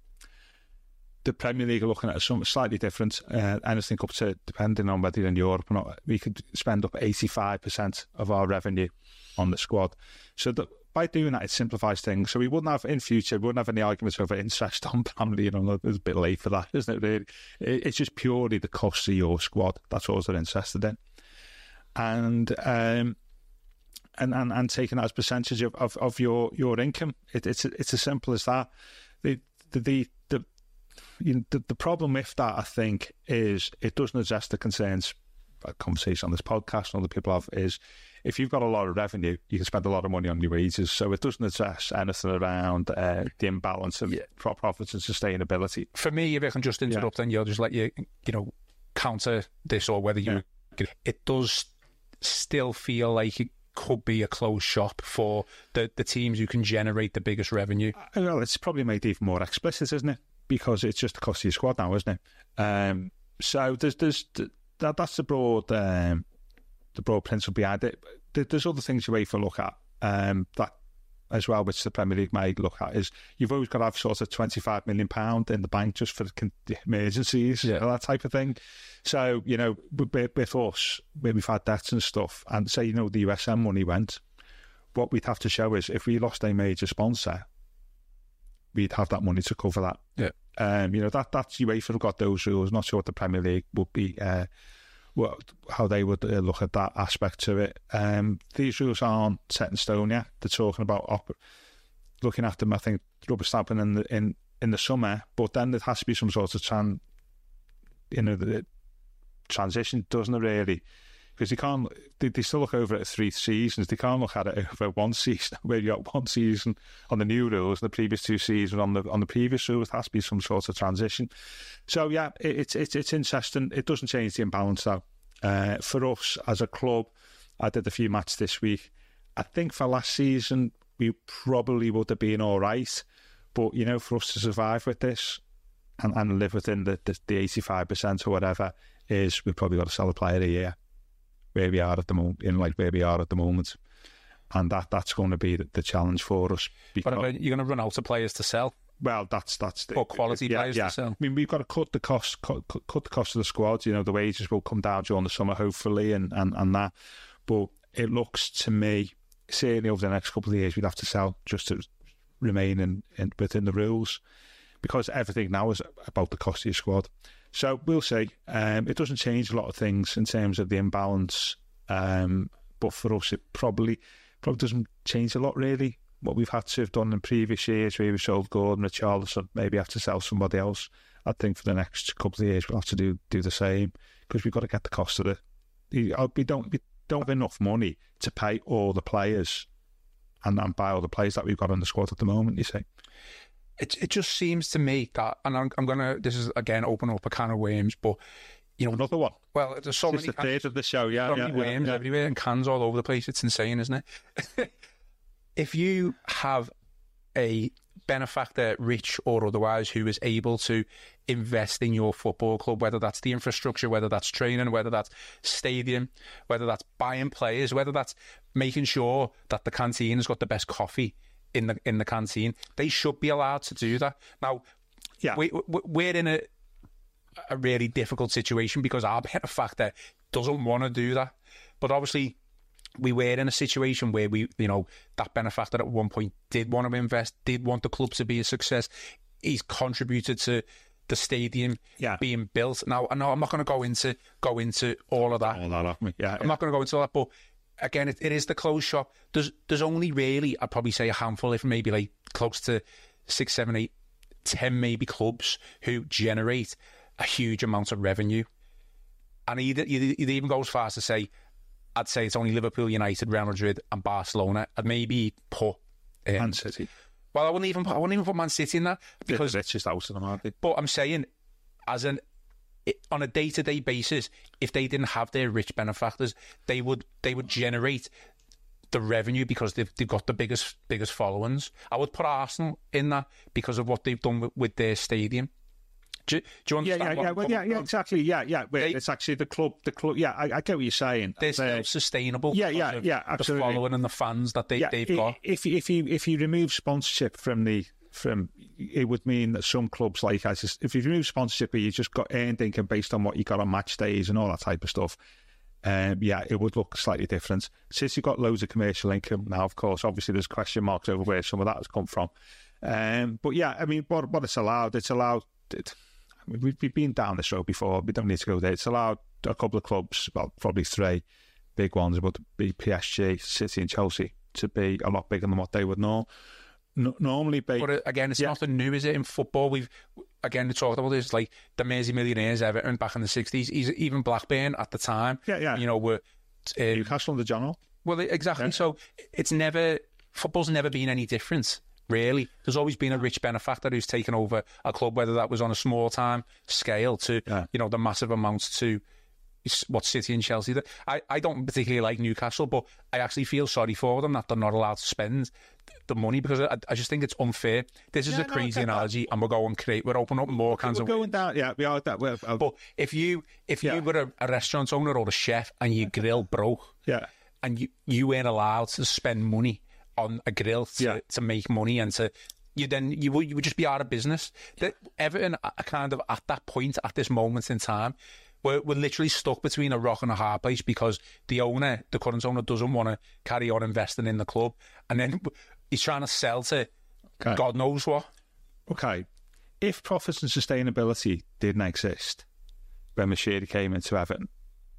The Premier League are looking at something slightly different. Uh, anything up to, depending on whether you're in Europe or not, we could spend up eighty-five percent of our revenue on the squad. So that by doing that, it simplifies things. So we wouldn't have, in future, we wouldn't have any arguments over interest on family. You know, it's a bit late for that, isn't it, really? It's just purely the cost of your squad. That's all they're interested in. And um, and, and and taking that as percentage of, of, of your, your income. It, it's, it's as simple as that. The, the, the, the You know, the, the problem with that, I think, is it doesn't address the concerns. A conversation on this podcast and other people have is if you've got a lot of revenue, you can spend a lot of money on your wages. So it doesn't address anything around uh, the imbalance of yeah. profits and sustainability. For me, if I can just interrupt, yeah. and you'll just let you, you know, counter this or whether you, yeah. it does still feel like it could be a closed shop for the, the teams who can generate the biggest revenue. Well, it's probably made even more explicit, isn't it? Because it's just the cost of your squad now, isn't it? Um, so there's there's that that's the broad um, the broad principle behind it. There's other things UEFA look at um, that as well, which the Premier League may look at. Is you've always got to have sort of twenty-five million pound in the bank just for the emergencies, yeah. and that type of thing. So you know, with, with us, where we've had debts and stuff, and say you know the U S M money went, what we'd have to show is if we lost a major sponsor, we'd have that money to cover that. Yeah. Um, you know, that that's UEFA have got those rules. Not sure what the Premier League would be, uh, what, how they would uh, look at that aspect to it. Um, these rules aren't set in stone yet. They're talking about op- looking at them, I think, rubber stamping in the, in, in the summer, but then there has to be some sort of tran, you know, the transition, doesn't it, really? Because they can't, they, they still look over it at three seasons. They can't look at it over one season, where you got one season on the new rules and the previous two seasons on the on the previous rules. There has to be some sort of transition. So, yeah, it, it's it's it's interesting. It doesn't change the imbalance, though. Uh, for us as a club, I did a few matches this week. I think for last season, we probably would have been all right. But, you know, for us to survive with this, and, and live within the, the, the eighty-five percent or whatever, is we've probably got to sell a player a year where we are at the moment, in like where we are at the moment. And that, that's going to be the, the challenge for us. Because, but you're going to run out of players to sell. Well, that's that's the, or quality yeah, players yeah. to sell. I mean, we've got to cut the cost, cut, cut the cost of the squad. You know, the wages will come down during the summer, hopefully, and, and, and that. But it looks to me, certainly over the next couple of years, we'd have to sell just to remain in, in within the rules, because everything now is about the cost of your squad. So we'll see. Um, it doesn't change a lot of things in terms of the imbalance, um, but for us, it probably probably doesn't change a lot, really. What we've had to have done in previous years, where we sold Gordon, Richarlison, maybe have to sell somebody else. I think for the next couple of years, we'll have to do do the same, because we've got to get the cost of it. We don't we don't have enough money to pay all the players and, and buy all the players that we've got on the squad at the moment, you see. It it just seems to me that, and I'm, I'm going to, this is again open up a can of worms, but you know, another one. Well, there's so it's many the third of the show, yeah, so yeah, many yeah, worms yeah. everywhere and cans all over the place. It's insane, isn't it? If you have a benefactor, rich or otherwise, who is able to invest in your football club, whether that's the infrastructure, whether that's training, whether that's stadium, whether that's buying players, whether that's making sure that the canteen has got the best coffee in the in the canteen, they should be allowed to do that. Now, yeah, we, we, we're in a a really difficult situation because our benefactor doesn't want to do that, but obviously we were in a situation where we, you know, that benefactor at one point did want to invest, did want the club to be a success. He's contributed to the stadium yeah. being built. Now, I know I'm not going to go into go into all of that. All that off me. Yeah, I'm yeah. not going to go into all that, but again, it, it is the closed shop. There's there's only really, I'd probably say a handful, if maybe like close to six, seven, eight, ten maybe clubs who generate a huge amount of revenue. And either it even goes far as to say, I'd say it's only Liverpool, United, Real Madrid, and Barcelona. I'd maybe put um, Man City. Well, I wouldn't even put, I wouldn't even put Man City in that because it's just out of them, aren't they? But I'm saying, as an it, on a day to day basis, if they didn't have their rich benefactors, they would they would generate the revenue because they've they've got the biggest biggest followings. I would put Arsenal in that because of what they've done with, with their stadium. Do, do you understand? Yeah, yeah, yeah, well, yeah, yeah, exactly. Yeah, yeah. Wait, they, it's actually the club. The club. Yeah, I, I get what you're saying. They're still sustainable. Yeah, yeah, yeah. Absolutely. The following and the fans that they, yeah, they've it, got. If if you if you remove sponsorship from the from, it would mean that some clubs like I just if you remove sponsorship, where you just got earned income based on what you got on match days and all that type of stuff. Um, yeah, it would look slightly different. Since you've got loads of commercial income now, of course, obviously there's question marks over where some of that has come from. Um, but yeah, I mean, what what it's allowed, it's allowed. It, I mean, we've, we've been down this road before. We don't need to go there. It's allowed a couple of clubs, well, probably three big ones, but be P S G, City, and Chelsea to be a lot bigger than what they would know. No, normally be. But again, it's yeah. nothing new, is it? In football, we've again we talked about this, like the Mersey Millionaires, Everton back in the sixties, even Blackburn at the time. Yeah, yeah. You know, were um, Newcastle and the General. Well, exactly. Yeah. So it's never football's never been any different. Really, there's always been a rich benefactor who's taken over a club, whether that was on a small time scale to, yeah. you know, the massive amounts to what City and Chelsea did. I, I don't particularly like Newcastle, but I actually feel sorry for them that they're not allowed to spend the money because I, I just think it's unfair. This is yeah, a crazy no, analogy, that. and we're going create. We're opening up more cans we're of going down. Yeah, we are that. Well, but if you if yeah. you were a, a restaurant owner or a chef and your grill broke, yeah, and you you weren't allowed to spend money on a grill to, yeah. to make money and to you then you would you would just be out of business. The, Everton are kind of at that point at this moment in time. We're, we're literally stuck between a rock and a hard place because the owner, the current owner, doesn't want to carry on investing in the club, and then he's trying to sell to okay. God knows what. Okay, if profits and sustainability didn't exist when Moshiri came into Everton,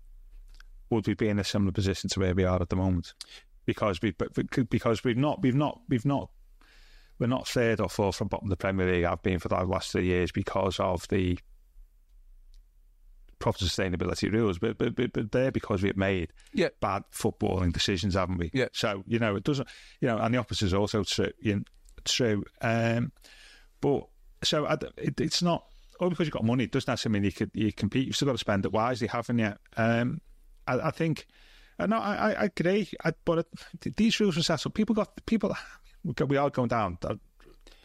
would we be in a similar position to where we are at the moment? Because we because we've not we've not we've not we're not third or fourth from bottom of the Premier League. I've been for the last three years because of the profit sustainability rules, but, but but but they're because we've made yeah. bad footballing decisions, haven't we? Yeah. So you know it doesn't, you know, and the opposite is also true. You know, true. Um, but so I, it, it's not all because you've got money. It doesn't necessarily mean you could you compete. You've still got to spend it wisely, haven't you? Um, I, I think. Uh, no, I, I agree. I, but it, these rules are set up. People got people. We are going down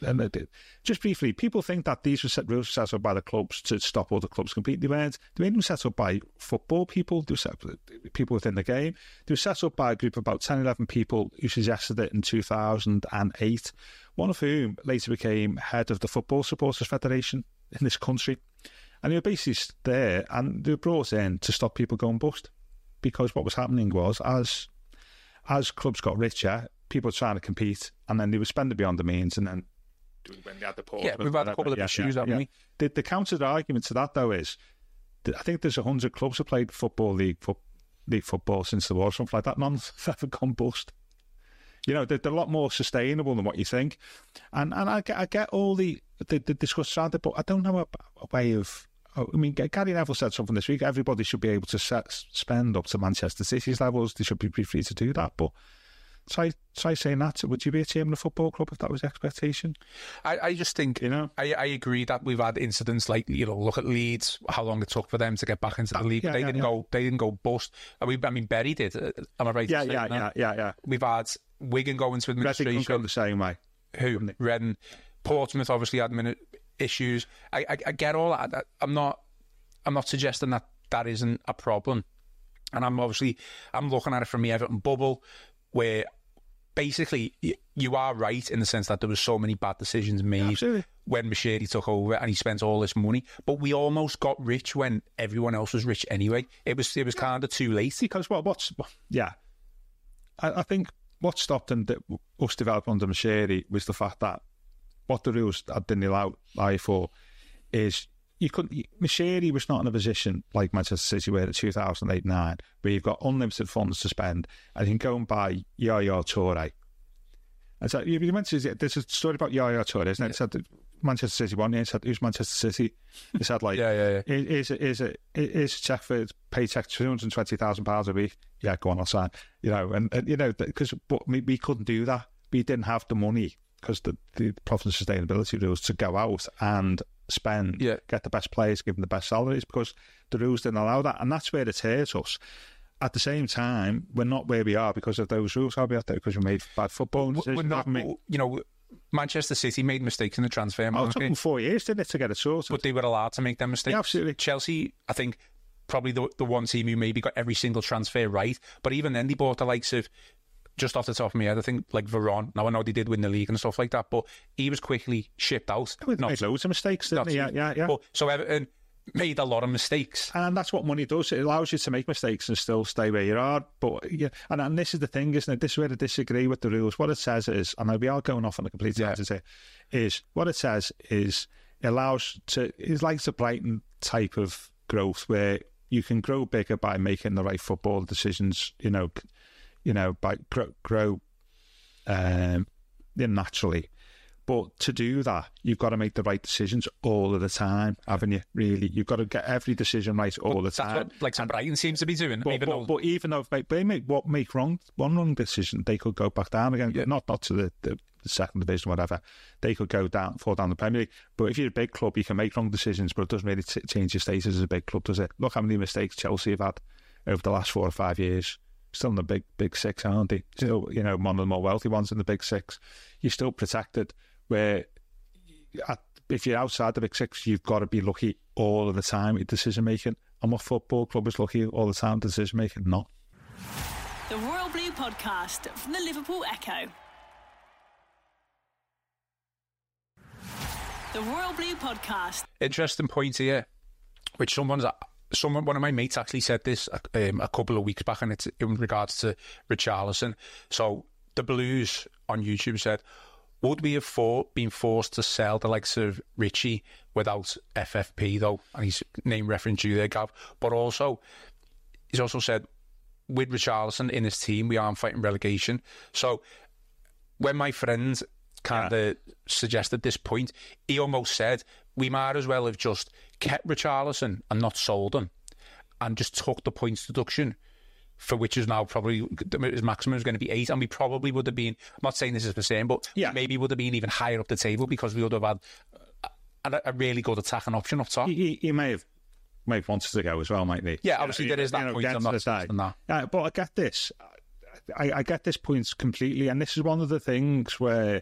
and it, just briefly, people think that these were set, rules were set up by the clubs to stop other clubs competing. They weren't. They made them set up by football people, they were set up, people within the game. They were set up by a group of about ten, eleven people who suggested it in two thousand eight, one of whom later became head of the Football Supporters Federation in this country. And they were basically there, and they were brought in to stop people going bust. Because what was happening was, as as clubs got richer, people were trying to compete, and then they were spending beyond the means, and then when they had the port, yeah, we've had a couple of yeah, issues, yeah, haven't yeah. we? The, the counter argument to that, though, is that I think there's a hundred clubs that played football league fo- league football since the war, something like that. None's ever gone bust. You know, they're, they're a lot more sustainable than what you think, and and I get I get all the the, the discussion around it, but I don't know a, a way of. I mean, Gary Neville said something this week. Everybody should be able to set, spend up to Manchester City's levels. They should be free to do that. But try try saying that. Would you be a chairman of a football club if that was the expectation? I, I just think, you know, I, I agree that we've had incidents like, you know, look at Leeds, how long it took for them to get back into the league. Yeah, they yeah, didn't yeah. go. They didn't go bust. I mean, I mean, Berry did. Am I right? Yeah, to say yeah, that? yeah, yeah, yeah. We've had Wigan go into Reading administration. can go the same way. Who? Reading. Portsmouth obviously had minute issues. I, I, I get all that. I'm not. I'm not suggesting that that isn't a problem. And I'm obviously, I'm looking at it from the Everton bubble, where basically y- you are right in the sense that there was so many bad decisions made Absolutely. when Moshiri took over and he spent all this money. But we almost got rich when everyone else was rich anyway. It was it was kind of too late. Because what? What's yeah? I, I think what stopped them, that us developing under Moshiri, was the fact that what the rules didn't allow allow for is. You couldn't. Moshiri was not in a position like Manchester City were in two thousand eight nine, where you've got unlimited funds to spend, and you can go and buy Yaya Toure. And so you mentioned there's a story about Yaya Toure, isn't it? It said that Manchester City won. It said who's Manchester City. It said like, yeah, yeah, yeah. Is is a is a check for paycheck two hundred twenty thousand pounds a week? Yeah, go on, I'll sign. You know, and, and you know because but we, we couldn't do that. We didn't have the money because the the profit and sustainability rules to go out and spend, yeah. get the best players, give them the best salaries, because the rules didn't allow that, and that's where it hurt us. At the same time, we're not where we are because of those rules. I'll be out there because we made bad football decisions. We're not, you know, Manchester City made mistakes in the transfer market. Oh, it took them four years, didn't it, to get it sorted? But they were allowed to make them mistakes. Yeah, absolutely. Chelsea, I think, probably the the one team who maybe got every single transfer right, but even then they bought the likes of, just off the top of my head, I think like Varane. Now I know they did win the league and stuff like that, but he was quickly shipped out. We made loads of mistakes, didn't we? Yeah, yeah, yeah. But, so Everton made a lot of mistakes, and that's what money does. It allows you to make mistakes and still stay where you are. But yeah, and, and this is the thing, isn't it? This is where I disagree with the rules. What it says is, and we are going off on a complete tangent here, is what it says is it allows to. It's like the Brighton type of growth where you can grow bigger by making the right football decisions. You know. You know, by grow, grow um, naturally. But to do that, you've got to make the right decisions all of the time, haven't you? Really, you've got to get every decision right all but the time. That's what, like some Brighton seems to be doing. But, even but, though... but even though they, they make what make wrong one wrong decision, they could go back down again. Yeah. Not not to the, the, the second division, whatever. They could go down, fall down the Premier League. But if you're a big club, you can make wrong decisions, but it doesn't really t- change your status as a big club, does it? Look how many mistakes Chelsea have had over the last four or five years. Still in the big big six, aren't they? Still, you know, one of the more wealthy ones in the big six. You're still protected. Where at, if you're outside the big six, you've got to be lucky all of the time with decision making. And what football club is lucky all the time decision making? Not. The Royal Blue Podcast from the Liverpool Echo. The Royal Blue Podcast. Interesting point here, which someone's. Someone, one of my mates actually said this um, a couple of weeks back, and it's in regards to Richarlison. So the Blues on YouTube said, would we have for, been forced to sell the likes of Richie without F F P though? And he's name referenced you there, Gav. But also, he's also said, with Richarlison in his team, we aren't fighting relegation. So when my friend kind of yeah. suggested this point, he almost said, we might as well have just kept Richarlison and not sold him and just took the points deduction, for which is now probably his maximum is going to be eight, and we probably would have been, I'm not saying this is the same, but yeah. maybe would have been even higher up the table because we would have had a, a really good attacking option up top. He, he may have may have wanted to go as well, mightn't he? Yeah, obviously yeah, there is that you know, point. I'm not saying that. Yeah, but I get this. I, I get this point completely, and this is one of the things where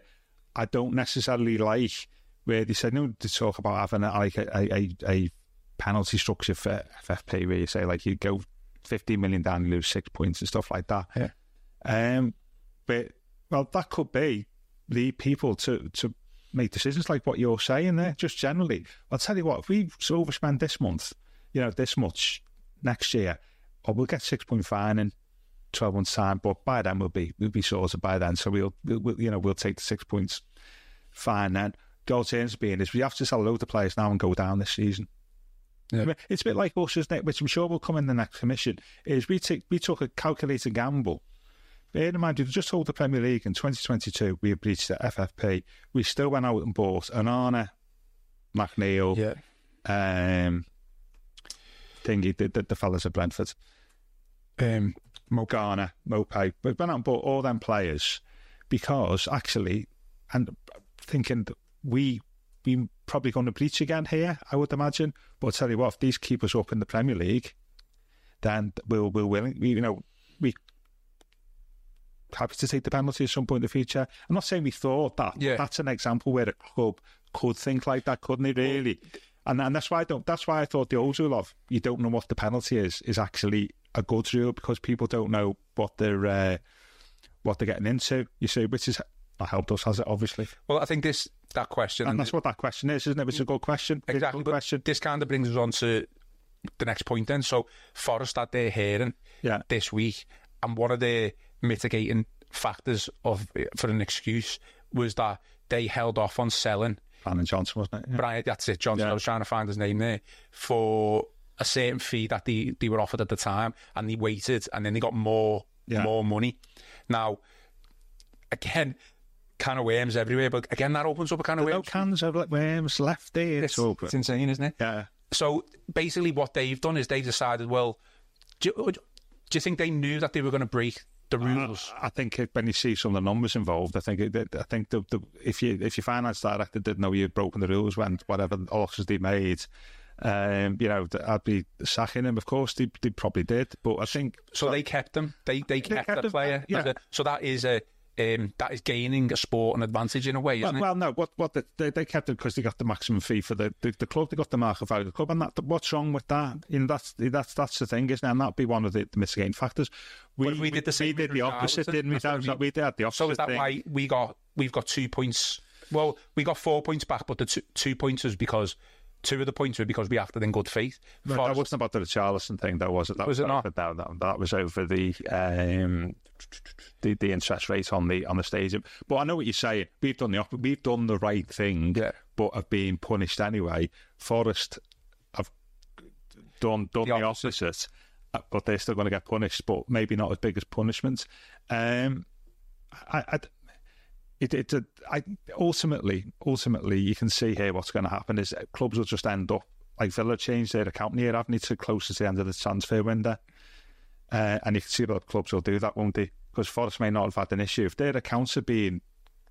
I don't necessarily like where they said, no, to talk about having a, like a, a, a penalty structure for F F P where you say, like, you go fifteen million down, you lose six points and stuff like that. Yeah. Um, but, well, that could be the people to, to make decisions like what you're saying there, just generally. I'll tell you what, if we overspend this month, you know, this much next year, or we'll get six point fine in twelve months' time, but by then we'll be we'll be sorted by then. So we'll, we'll you know we'll take the six points fine then. The alternative being is we have to sell a load of players now and go down this season. Yeah. I mean, it's a bit like us, isn't it? Which I'm sure will come in the next commission. Is we take we took a calculated gamble. Bear in mind, we just told the Premier League in twenty twenty-two we had breached the F F P. We still went out and bought Onana, McNeil, yeah. um, thingy, the, the, the fellas at Brentford, um, Garner, Mopay. We went out and bought all them players because actually, and thinking that we we probably going to breach again here, I would imagine. But I'll tell you what, if these keep us up in the Premier League, then we'll we'll willing, we, you know, we. happy to take the penalty at some point in the future. I'm not saying we thought that. Yeah. That's an example where a club could think like that, couldn't it? Really, and and that's why I don't. That's why I thought the old rule of you don't know what the penalty is is actually a good rule because people don't know what they're uh, what they're getting into. You see, which is not helped us, has it? Obviously. Well, I think this that question, and that's what that question is, isn't it? It's a good question. Exactly. A good question. This kind of brings us on to the next point. Then, so Forest had their hearing yeah. this week, and one of the mitigating factors of for an excuse was that they held off on selling Brandon Johnson, wasn't it? Yeah. Brian, that's it, Johnson. Yeah. I was trying to find his name there for a certain fee that they, they were offered at the time, and they waited, and then they got more yeah. more money. Now, again, can of worms everywhere, but again, that opens up a can of worms. No cans of worms left there. It's, it's, it's insane, isn't it? Yeah. So basically, what they've done is they've decided, well, do you, do you think they knew that they were going to break the rules? I, I think when you see some of the numbers involved, I think it, I think the, the, if you if your finance director didn't know you'd broken the rules when whatever losses they made, um, you know, I'd be sacking him. Of course, they, they probably did, but I think so. so they kept them. They they kept, they kept the player. Yeah. A, so that is a. Um, that is gaining a sport an advantage in a way, isn't well, it? Well, no. What what the, they they kept it because they got the maximum fee for the, the, the club. They got the market value of the club, and that what's wrong with that? You know, that's that's that's the thing, isn't it? And that'd be one of the, the mitigating factors. We, well, we did the same. We did the opposite, didn't we? That, we, we did the opposite. So is that thing. why we got we've got two points? Well, we got four points back, but the two, two points was because. Two of the points were because we acted in good faith. No, that wasn't about the Charleston thing, though, was it? That was, was it not? That, that, that was over the, um, the the interest rate on the on the stadium. But I know what you're saying. We've done the op- we've done the right thing, yeah. but have been punished anyway. Forest have done done the, the opposite. opposite, but they're still going to get punished, but maybe not as big as punishment. Um, I. I It, it, it, I, ultimately, ultimately, you can see here what's going to happen is clubs will just end up like Villa changed their account year, haven't they, to close to the end of the transfer window, uh, and you can see that clubs will do that, won't they? Because Forest may not have had an issue if their accounts are being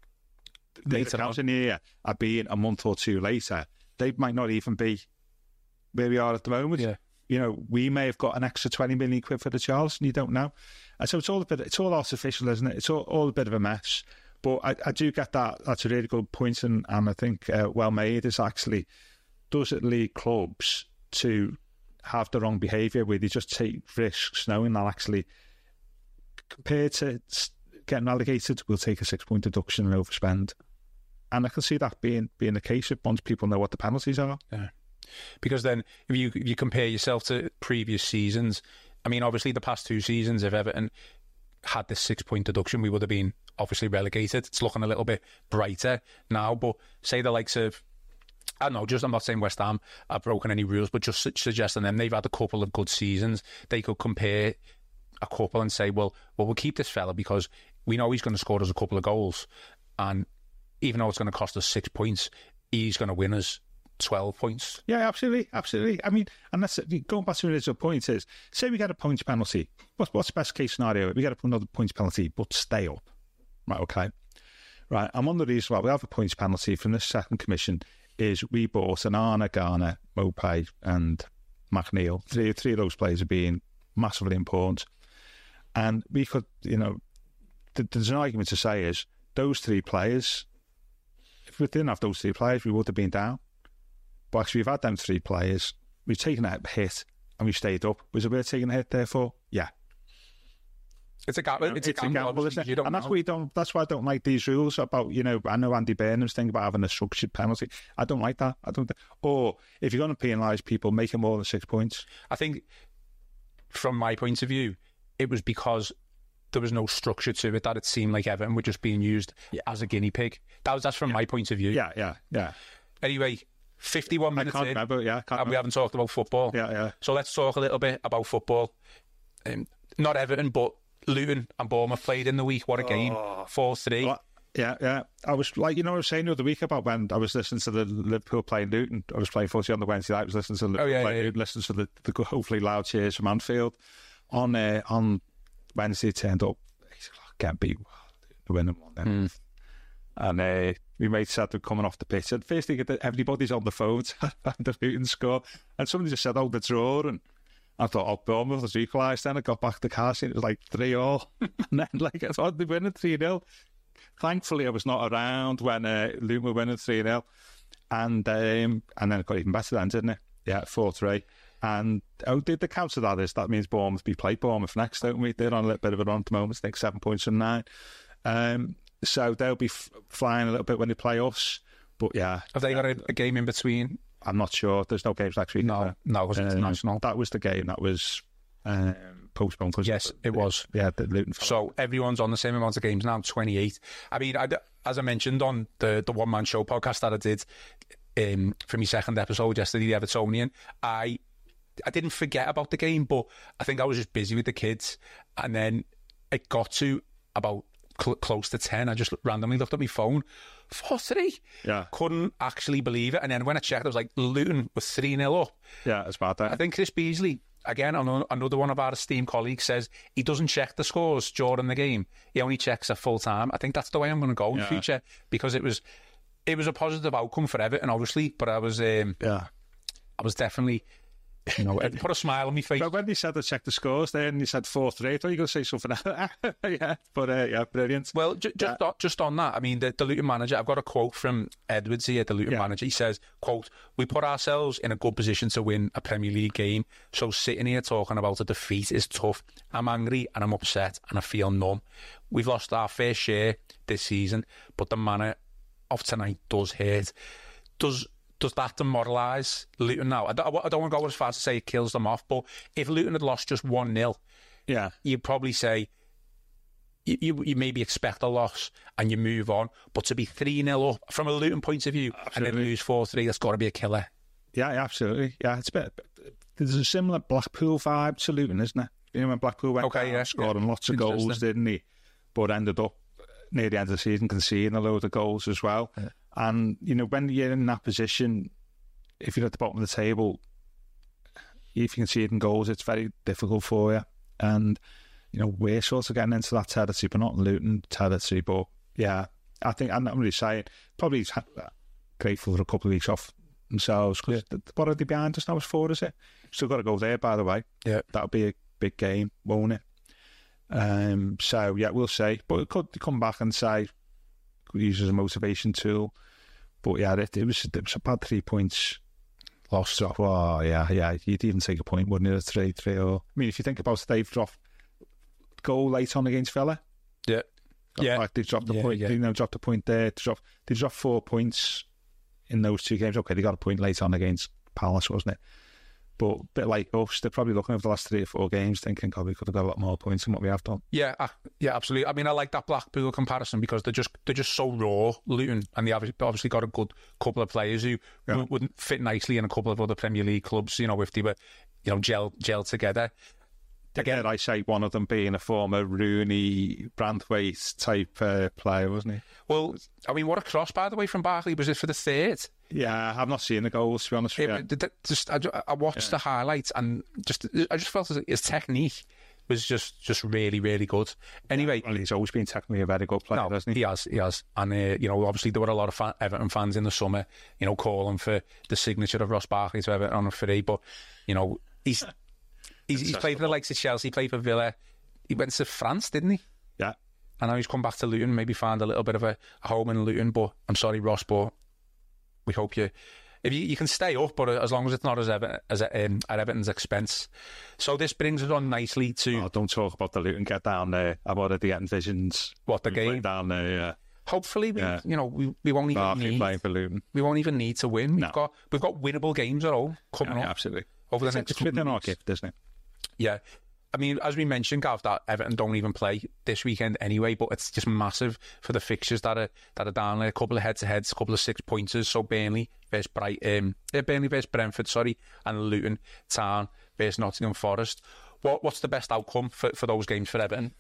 their accounts in here are being a month or two later. They might not even be where we are at the moment. Yeah. You know, we may have got an extra twenty million quid for the Charleston. You don't know, and so it's all a bit. It's all artificial, isn't it? It's all, all a bit of a mess. But I, I do get that. That's a really good point, and, and I think uh, well made. Is actually does it lead clubs to have the wrong behaviour where they just take risks, knowing that actually compared to getting relegated, we'll take a six point deduction and overspend. And I can see that being being the case if once people know what the penalties are. Yeah, because then if you if you compare yourself to previous seasons, I mean, obviously the past two seasons, if Everton had this six point deduction, we would have been obviously relegated. It's looking a little bit brighter now, but say the likes of, I don't know, just I'm not saying West Ham have broken any rules, but just suggesting them they've had a couple of good seasons. They could compare a couple and say, well, well, we'll keep this fella because we know he's going to score us a couple of goals, and even though it's going to cost us six points, he's going to win us twelve points. Yeah, absolutely, absolutely. I mean, and that's going back to the original point is, say we get a points penalty. What's what's the best case scenario? We get another points penalty, but stay up. Right, okay. Right, and one of the reasons why we have a points penalty from this second commission is we bought Onana, Garner, Mopay and McNeil. Three, three of those players are being massively important. And we could, you know, th- there's an argument to say is those three players if we didn't have those three players, we would have been down. But actually, we've had them three players. We've taken a hit and we stayed up. Was it worth taking a hit, therefore? Yeah. It's a gamble. It's, it's a gamble, gamble isn't it? And that's know. why you don't. That's why I don't like these rules about. You know, I know Andy Burnham's thing about having a structured penalty. I don't like that. I don't. Or if you're going to penalise people, make it more than six points. I think, from my point of view, it was because there was no structure to it that it seemed like Everton were just being used yeah. as a guinea pig. That was that's from yeah. my point of view. Yeah, yeah, yeah. Anyway, fifty-one minutes I can't in, remember, yeah, I can't and remember. we haven't talked about football. Yeah, yeah. So let's talk a little bit about football. Um, not Everton, but Luton and Bournemouth played in the week. What a game. four three. Well, yeah, yeah. I was like, you know what I was saying the other week about when I was listening to the Liverpool playing Luton. I was playing footy on the Wednesday night. I was listening to the Liverpool oh, yeah, playing yeah, yeah. Luton, listening to the, the hopefully loud cheers from Anfield. On uh, on Wednesday, it turned up. Can't beat the winning one then. Mm. And uh, we made said they're coming off the pitch. And first thing, everybody's on the phone and the Luton score. And somebody just said, oh, the draw. And I thought, oh, Bournemouth was equalised. Then I got back to the car scene. It was like three all. And then, like, I thought they were winning three nil. Thankfully, I was not around when uh, Luton were winning three nil. And, um, and then it got even better then, didn't it? Yeah, four three. And oh, the, the counter that is, that means Bournemouth, we play Bournemouth next, don't we? They're on a little bit of a run at the moment, I think seven points from nine. Um, so they'll be f- flying a little bit when they play us. But yeah. Have they got a, a game in between? I'm not sure. There's no games next week. No, no, it was um, international. That was the game that was um, postponed. Yes, it was. Yeah, the Luton. So everyone's on the same amount of games now, twenty-eight. I mean, I, as I mentioned on the, the One Man Show podcast that I did um, for my second episode yesterday, the Evertonian, I... I didn't forget about the game, but I think I was just busy with the kids. And then it got to about cl- close to ten. I just randomly looked at my phone. four three. Yeah. Couldn't actually believe it. And then when I checked, I was like, Luton was three nil up. Yeah, it's bad that. I think Chris Beasley, again, another one of our esteemed colleagues, says he doesn't check the scores during the game. He only checks at full time. I think that's the way I'm going to go in yeah. future, because it was it was a positive outcome for Everton, obviously, but I was um, yeah, I was definitely... You know, it put a smile on my face. But when they said to check the scores there and you said four three, I thought you were going to say something else. yeah, but uh, yeah, brilliant. Well, ju- just, yeah. on, just on that, I mean, the, the Luton manager, I've got a quote from Edwards here, the Luton yeah. manager. He says, quote, "We put ourselves in a good position to win a Premier League game, so sitting here talking about a defeat is tough. I'm angry and I'm upset and I feel numb. We've lost our fair share this season, but the manner of tonight does hurt." Does... Does that demoralise Luton now? I don't, I don't want to go as far as to say it kills them off, but if Luton had lost just one nil, yeah, you'd probably say you, you, you maybe expect a loss and you move on. But to be three nil up from a Luton point of view absolutely. And then lose four three, that's got to be a killer. Yeah, absolutely. Yeah, it's a bit. There's a similar Blackpool vibe to Luton, isn't it? You know, when Blackpool went okay, down, yeah, scored yeah. lots of goals, didn't he? But ended up near the end of the season conceding a load of goals as well. Yeah. And, you know, when you're in that position, if you're at the bottom of the table, if you can see it in goals, it's very difficult for you. And, you know, we're sort of getting into that territory, but not Luton territory. But, yeah, I think, I'm not really saying, probably grateful for a couple of weeks off themselves, because yeah. what are they behind us now? It's four, is it? Still got to go there, by the way. Yeah. That'll be a big game, won't it? Um, so, yeah, we'll see. But it could come back and say, use as a motivation tool. But yeah, it, it was it was a bad three points lost. Oh yeah, yeah. You'd even take a point, wouldn't you? A three, three. Or I mean, if you think about it, they've dropped goal late on against Villa. Yeah, yeah. Like they dropped a yeah, point. Yeah. You know, dropped a point there. To drop, they dropped four points in those two games. Okay, they got a point late on against Palace, wasn't it? But a bit like us, they're probably looking over the last three or four games thinking, God, we could have got a lot more points than what we have done. Yeah, uh, yeah, absolutely. I mean, I like that Blackpool comparison because they're just they're just so raw, Luton, and they obviously got a good couple of players who yeah. w- wouldn't fit nicely in a couple of other Premier League clubs, you know, if they were, you know, gel, gel together. Again, I say one of them being a former Rooney, Branthwaite type uh, player, wasn't he? Well, I mean, what a cross, by the way, from Barkley. Was it for the third? Yeah, I've not seen the goals, to be honest with you. It, just, I, I watched yeah. the highlights and just I just felt his technique was just, just really, really good. Anyway... Well, he's always been technically a very good player, no, hasn't he? he has, he has. And, uh, you know, obviously there were a lot of fan, Everton fans in the summer, you know, calling for the signature of Ross Barkley to Everton on a free, but, you know, he's... He's, he's played for the likes of Chelsea, he played for Villa. He went to France, didn't he? Yeah. I know he's come back to Luton, maybe find a little bit of a, a home in Luton, but I'm sorry, Ross, but we hope you... If you, you can stay up, but as long as it's not as, Ever, as um, at Everton's expense. So this brings us on nicely to... Oh, don't talk about the Luton get down there. I'm already getting visions. What, the game? Down there, yeah. Hopefully, we, yeah. you know, we, we won't even no, need... playing for Luton. We won't even need to win. We've no. got we've got winnable games at all coming yeah, up. Absolutely. Over the it's, next it's within our gift, isn't it? Yeah. I mean, as we mentioned, Gav, that Everton don't even play this weekend anyway, but it's just massive for the fixtures that are that are down there. A couple of head-to-heads, a couple of six-pointers. So Burnley versus Bright, um, Burnley versus Brentford, sorry, and Luton Town versus Nottingham Forest. What what's the best outcome for, for those games for Everton?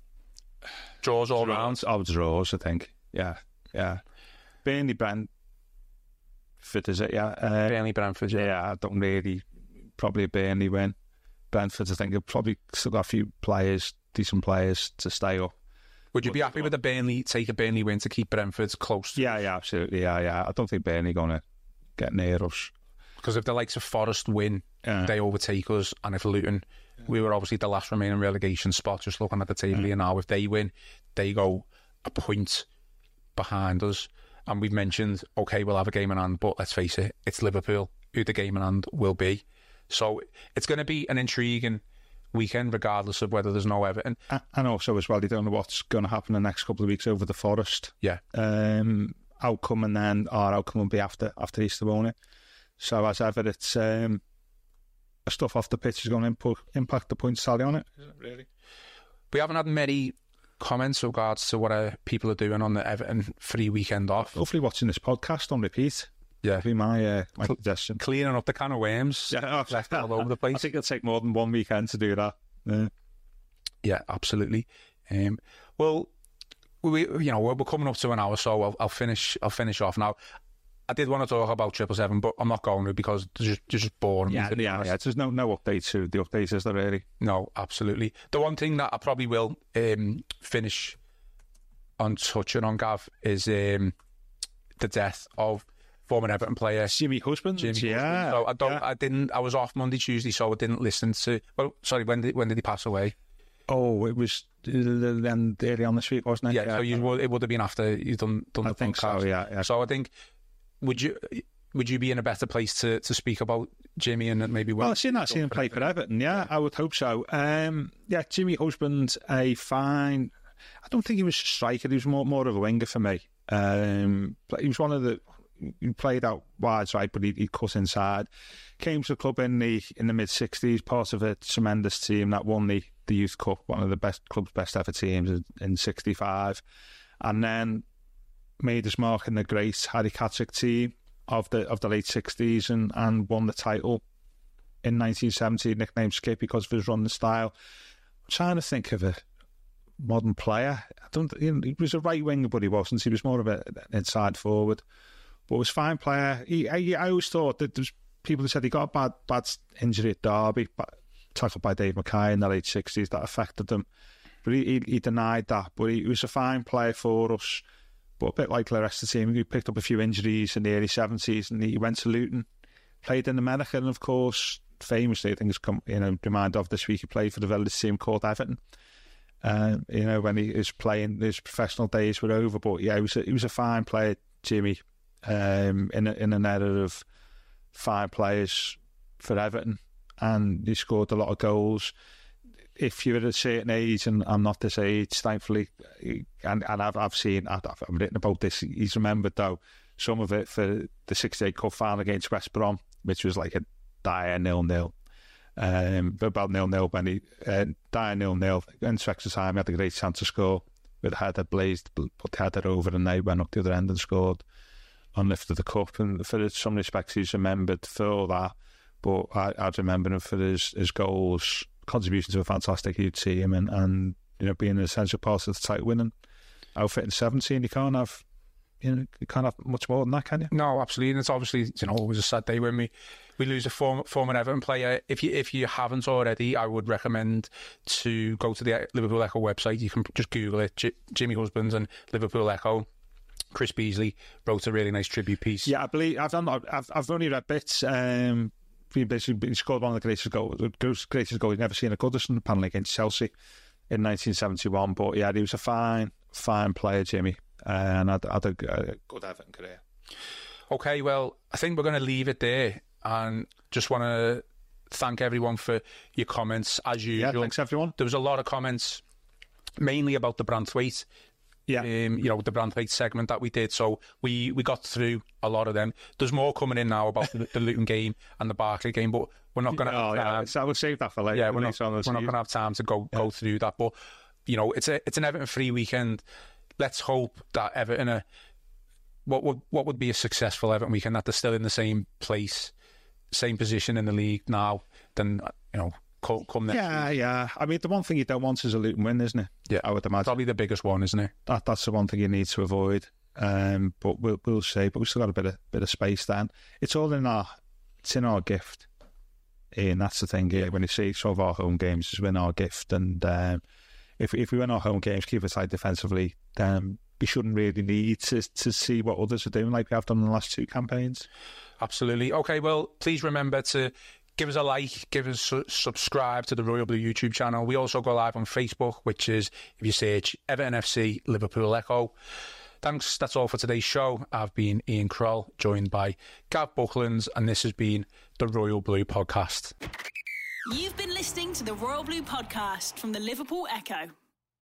Draws all draws, round. Oh, draws, I think. Yeah, yeah. Burnley Brentford, is it? Yeah. Uh, Burnley Brentford. Yeah. yeah, I don't really. Probably a Burnley win. Brentford, I think, they've probably still got a few players, decent players, to stay up. Would you be happy with a Burnley, take a Burnley win to keep Brentford close? Yeah, yeah, absolutely, yeah, yeah. I don't think Burnley going to get near us. Because if the likes of Forest win, yeah. they overtake us, and if Luton, yeah. we were obviously the last remaining relegation spot, just looking at the table yeah. here now, if they win, they go a point behind us. And we've mentioned, okay, we'll have a game in hand, but let's face it, it's Liverpool who the game in hand will be. So it's going to be an intriguing weekend, regardless of whether there's no Everton. And also, as well, you don't know what's going to happen the next couple of weeks over the Forest. Yeah. Um, outcome, and then our outcome will be after after Easter, won't it? So as ever, it's um, stuff off the pitch is going to impact, impact the points tally on it. Isn't it really? We haven't had many comments with regards to what uh, people are doing on the Everton free weekend off. Hopefully, watching this podcast on repeat. Yeah, that'd be my uh, my Cle- suggestion. Cleaning up the can of worms, yeah, left all over the place. I think it'll take more than one weekend to do that. Yeah, yeah, absolutely. Um, well, we you know we're coming up to an hour, so I'll, I'll finish. I'll finish off now. I did want to talk about Triple Seven, but I'm not going to because it's just, it's just boring. Yeah, yeah, yeah. There's no no updates to the updates, is there really? No, absolutely. The one thing that I probably will um, finish on touching on, Gav, is um, the death of former Everton player Jimmy Husband. Jimmy yeah. Husband. So I don't. Yeah. I didn't. I was off Monday, Tuesday, so I didn't listen to. Well, sorry. When did when did he pass away? Oh, it was then early on this week, wasn't it? Yeah. yeah. So you would, it would have been after you done done I the think podcast. so. Yeah, yeah. So I think would you would you be in a better place to, to speak about Jimmy and maybe well, seeing that, seeing him play for Everton, yeah, I would hope so. Um, yeah, Jimmy Husband, a fine. I don't think he was a striker. He was more more of a winger for me. Um, he was one of the. He played out wide, right, but he, he cut inside. Came to the club in the in the mid sixties, part of a tremendous team that won the, the Youth Cup, one of the best club's best ever teams in, in sixty-five, and then made his mark in the great Harry Catterick team of the of the late sixties, and, and won the title in nineteen seventy. Nicknamed Skip because of his running style. I'm trying to think of a modern player. I don't. You know, he was a right winger, but he wasn't. He was more of a, an inside forward. But was a fine player. He, I, I always thought that there's people who said he got a bad, bad injury at Derby, tackled by Dave Mackay in the late sixties, that affected him. But he, he, he denied that. But he, he was a fine player for us. But a bit like the rest of the team, he picked up a few injuries in the early seventies, and he went to Luton, played in America, and of course, famously, I think it's come, you know, remind of this week, he played for the village team called Everton. Uh, you know, when he was playing, his professional days were over. But yeah, he was a, he was a fine player, Jimmy. Um, in a, in an era of fine players for Everton, and he scored a lot of goals. If you're at a certain age, and I'm not this age, thankfully, and, and I've I've seen, I've, I've written about this. He's remembered though some of it for the sixty-eight Cup final against West Brom, which was like a dire nil-nil. Um, about nil-nil when he uh, dire nil-nil in extra time. He had a great chance to score with a header blazed, put the header over, and they went up the other end and scored. On lifted the cup, and for some respects he's remembered for all that, but I, I'd remember him for his, his goals, contribution to a fantastic youth team, and, and you know, being an essential part of the title winning outfit in seventeen. You can't have, you know, you can't have much more than that, can you? No, absolutely. And it's obviously, you know, always a sad day when we, we lose a former, former Everton player. If you if you haven't already, I would recommend to go to the Liverpool Echo website. You can just Google it, J- Jimmy Husbands and Liverpool Echo. Chris Beasley wrote a really nice tribute piece. Yeah, I believe I've done. I've I've only read bits. Um, he basically he scored one of the greatest goals. The greatest goal he's never seen at Goodison, apparently against Chelsea. in nineteen seventy-one. But yeah, he was a fine, fine player, Jimmy, uh, and had, had a, a good Everton career. Okay, well, I think we're going to leave it there, and just want to thank everyone for your comments, as usual. Yeah, thanks everyone. There was a lot of comments, mainly about the Branthwaite. Yeah, um, you know, the Branthwaite segment that we did. So we, we got through a lot of them. There's more coming in now about the, the Luton game and the Barkley game, but we're not going to. Oh, yeah. So I will save that for later. Yeah, we're not, we're not going to have time to go yeah. go through that. But you know, it's a it's an Everton free weekend. Let's hope that Everton are, what would what would be a successful Everton weekend, that they're still in the same place, same position in the league now. Then you know. Come next yeah, week. yeah. I mean, the one thing you don't want is a Luton win, isn't it? Yeah, I would imagine. Probably the biggest one, isn't it? That that's the one thing you need to avoid. Um, but we'll we'll see. But we've still got a bit of bit of space then. It's all in our it's in our gift. And that's the thing here. When you see some of our home games, it's in our gift. And um, if if we win our home games, keep it tight defensively, then we shouldn't really need to to see what others are doing like we have done in the last two campaigns. Absolutely. Okay, well, please remember to give us a like, give us a subscribe to the Royal Blue YouTube channel. We also go live on Facebook, which is, if you search Everton F C Liverpool Echo. Thanks, that's all for today's show. I've been Ian Kroll, joined by Gav Bucklands, and this has been the Royal Blue Podcast. You've been listening to the Royal Blue Podcast from the Liverpool Echo.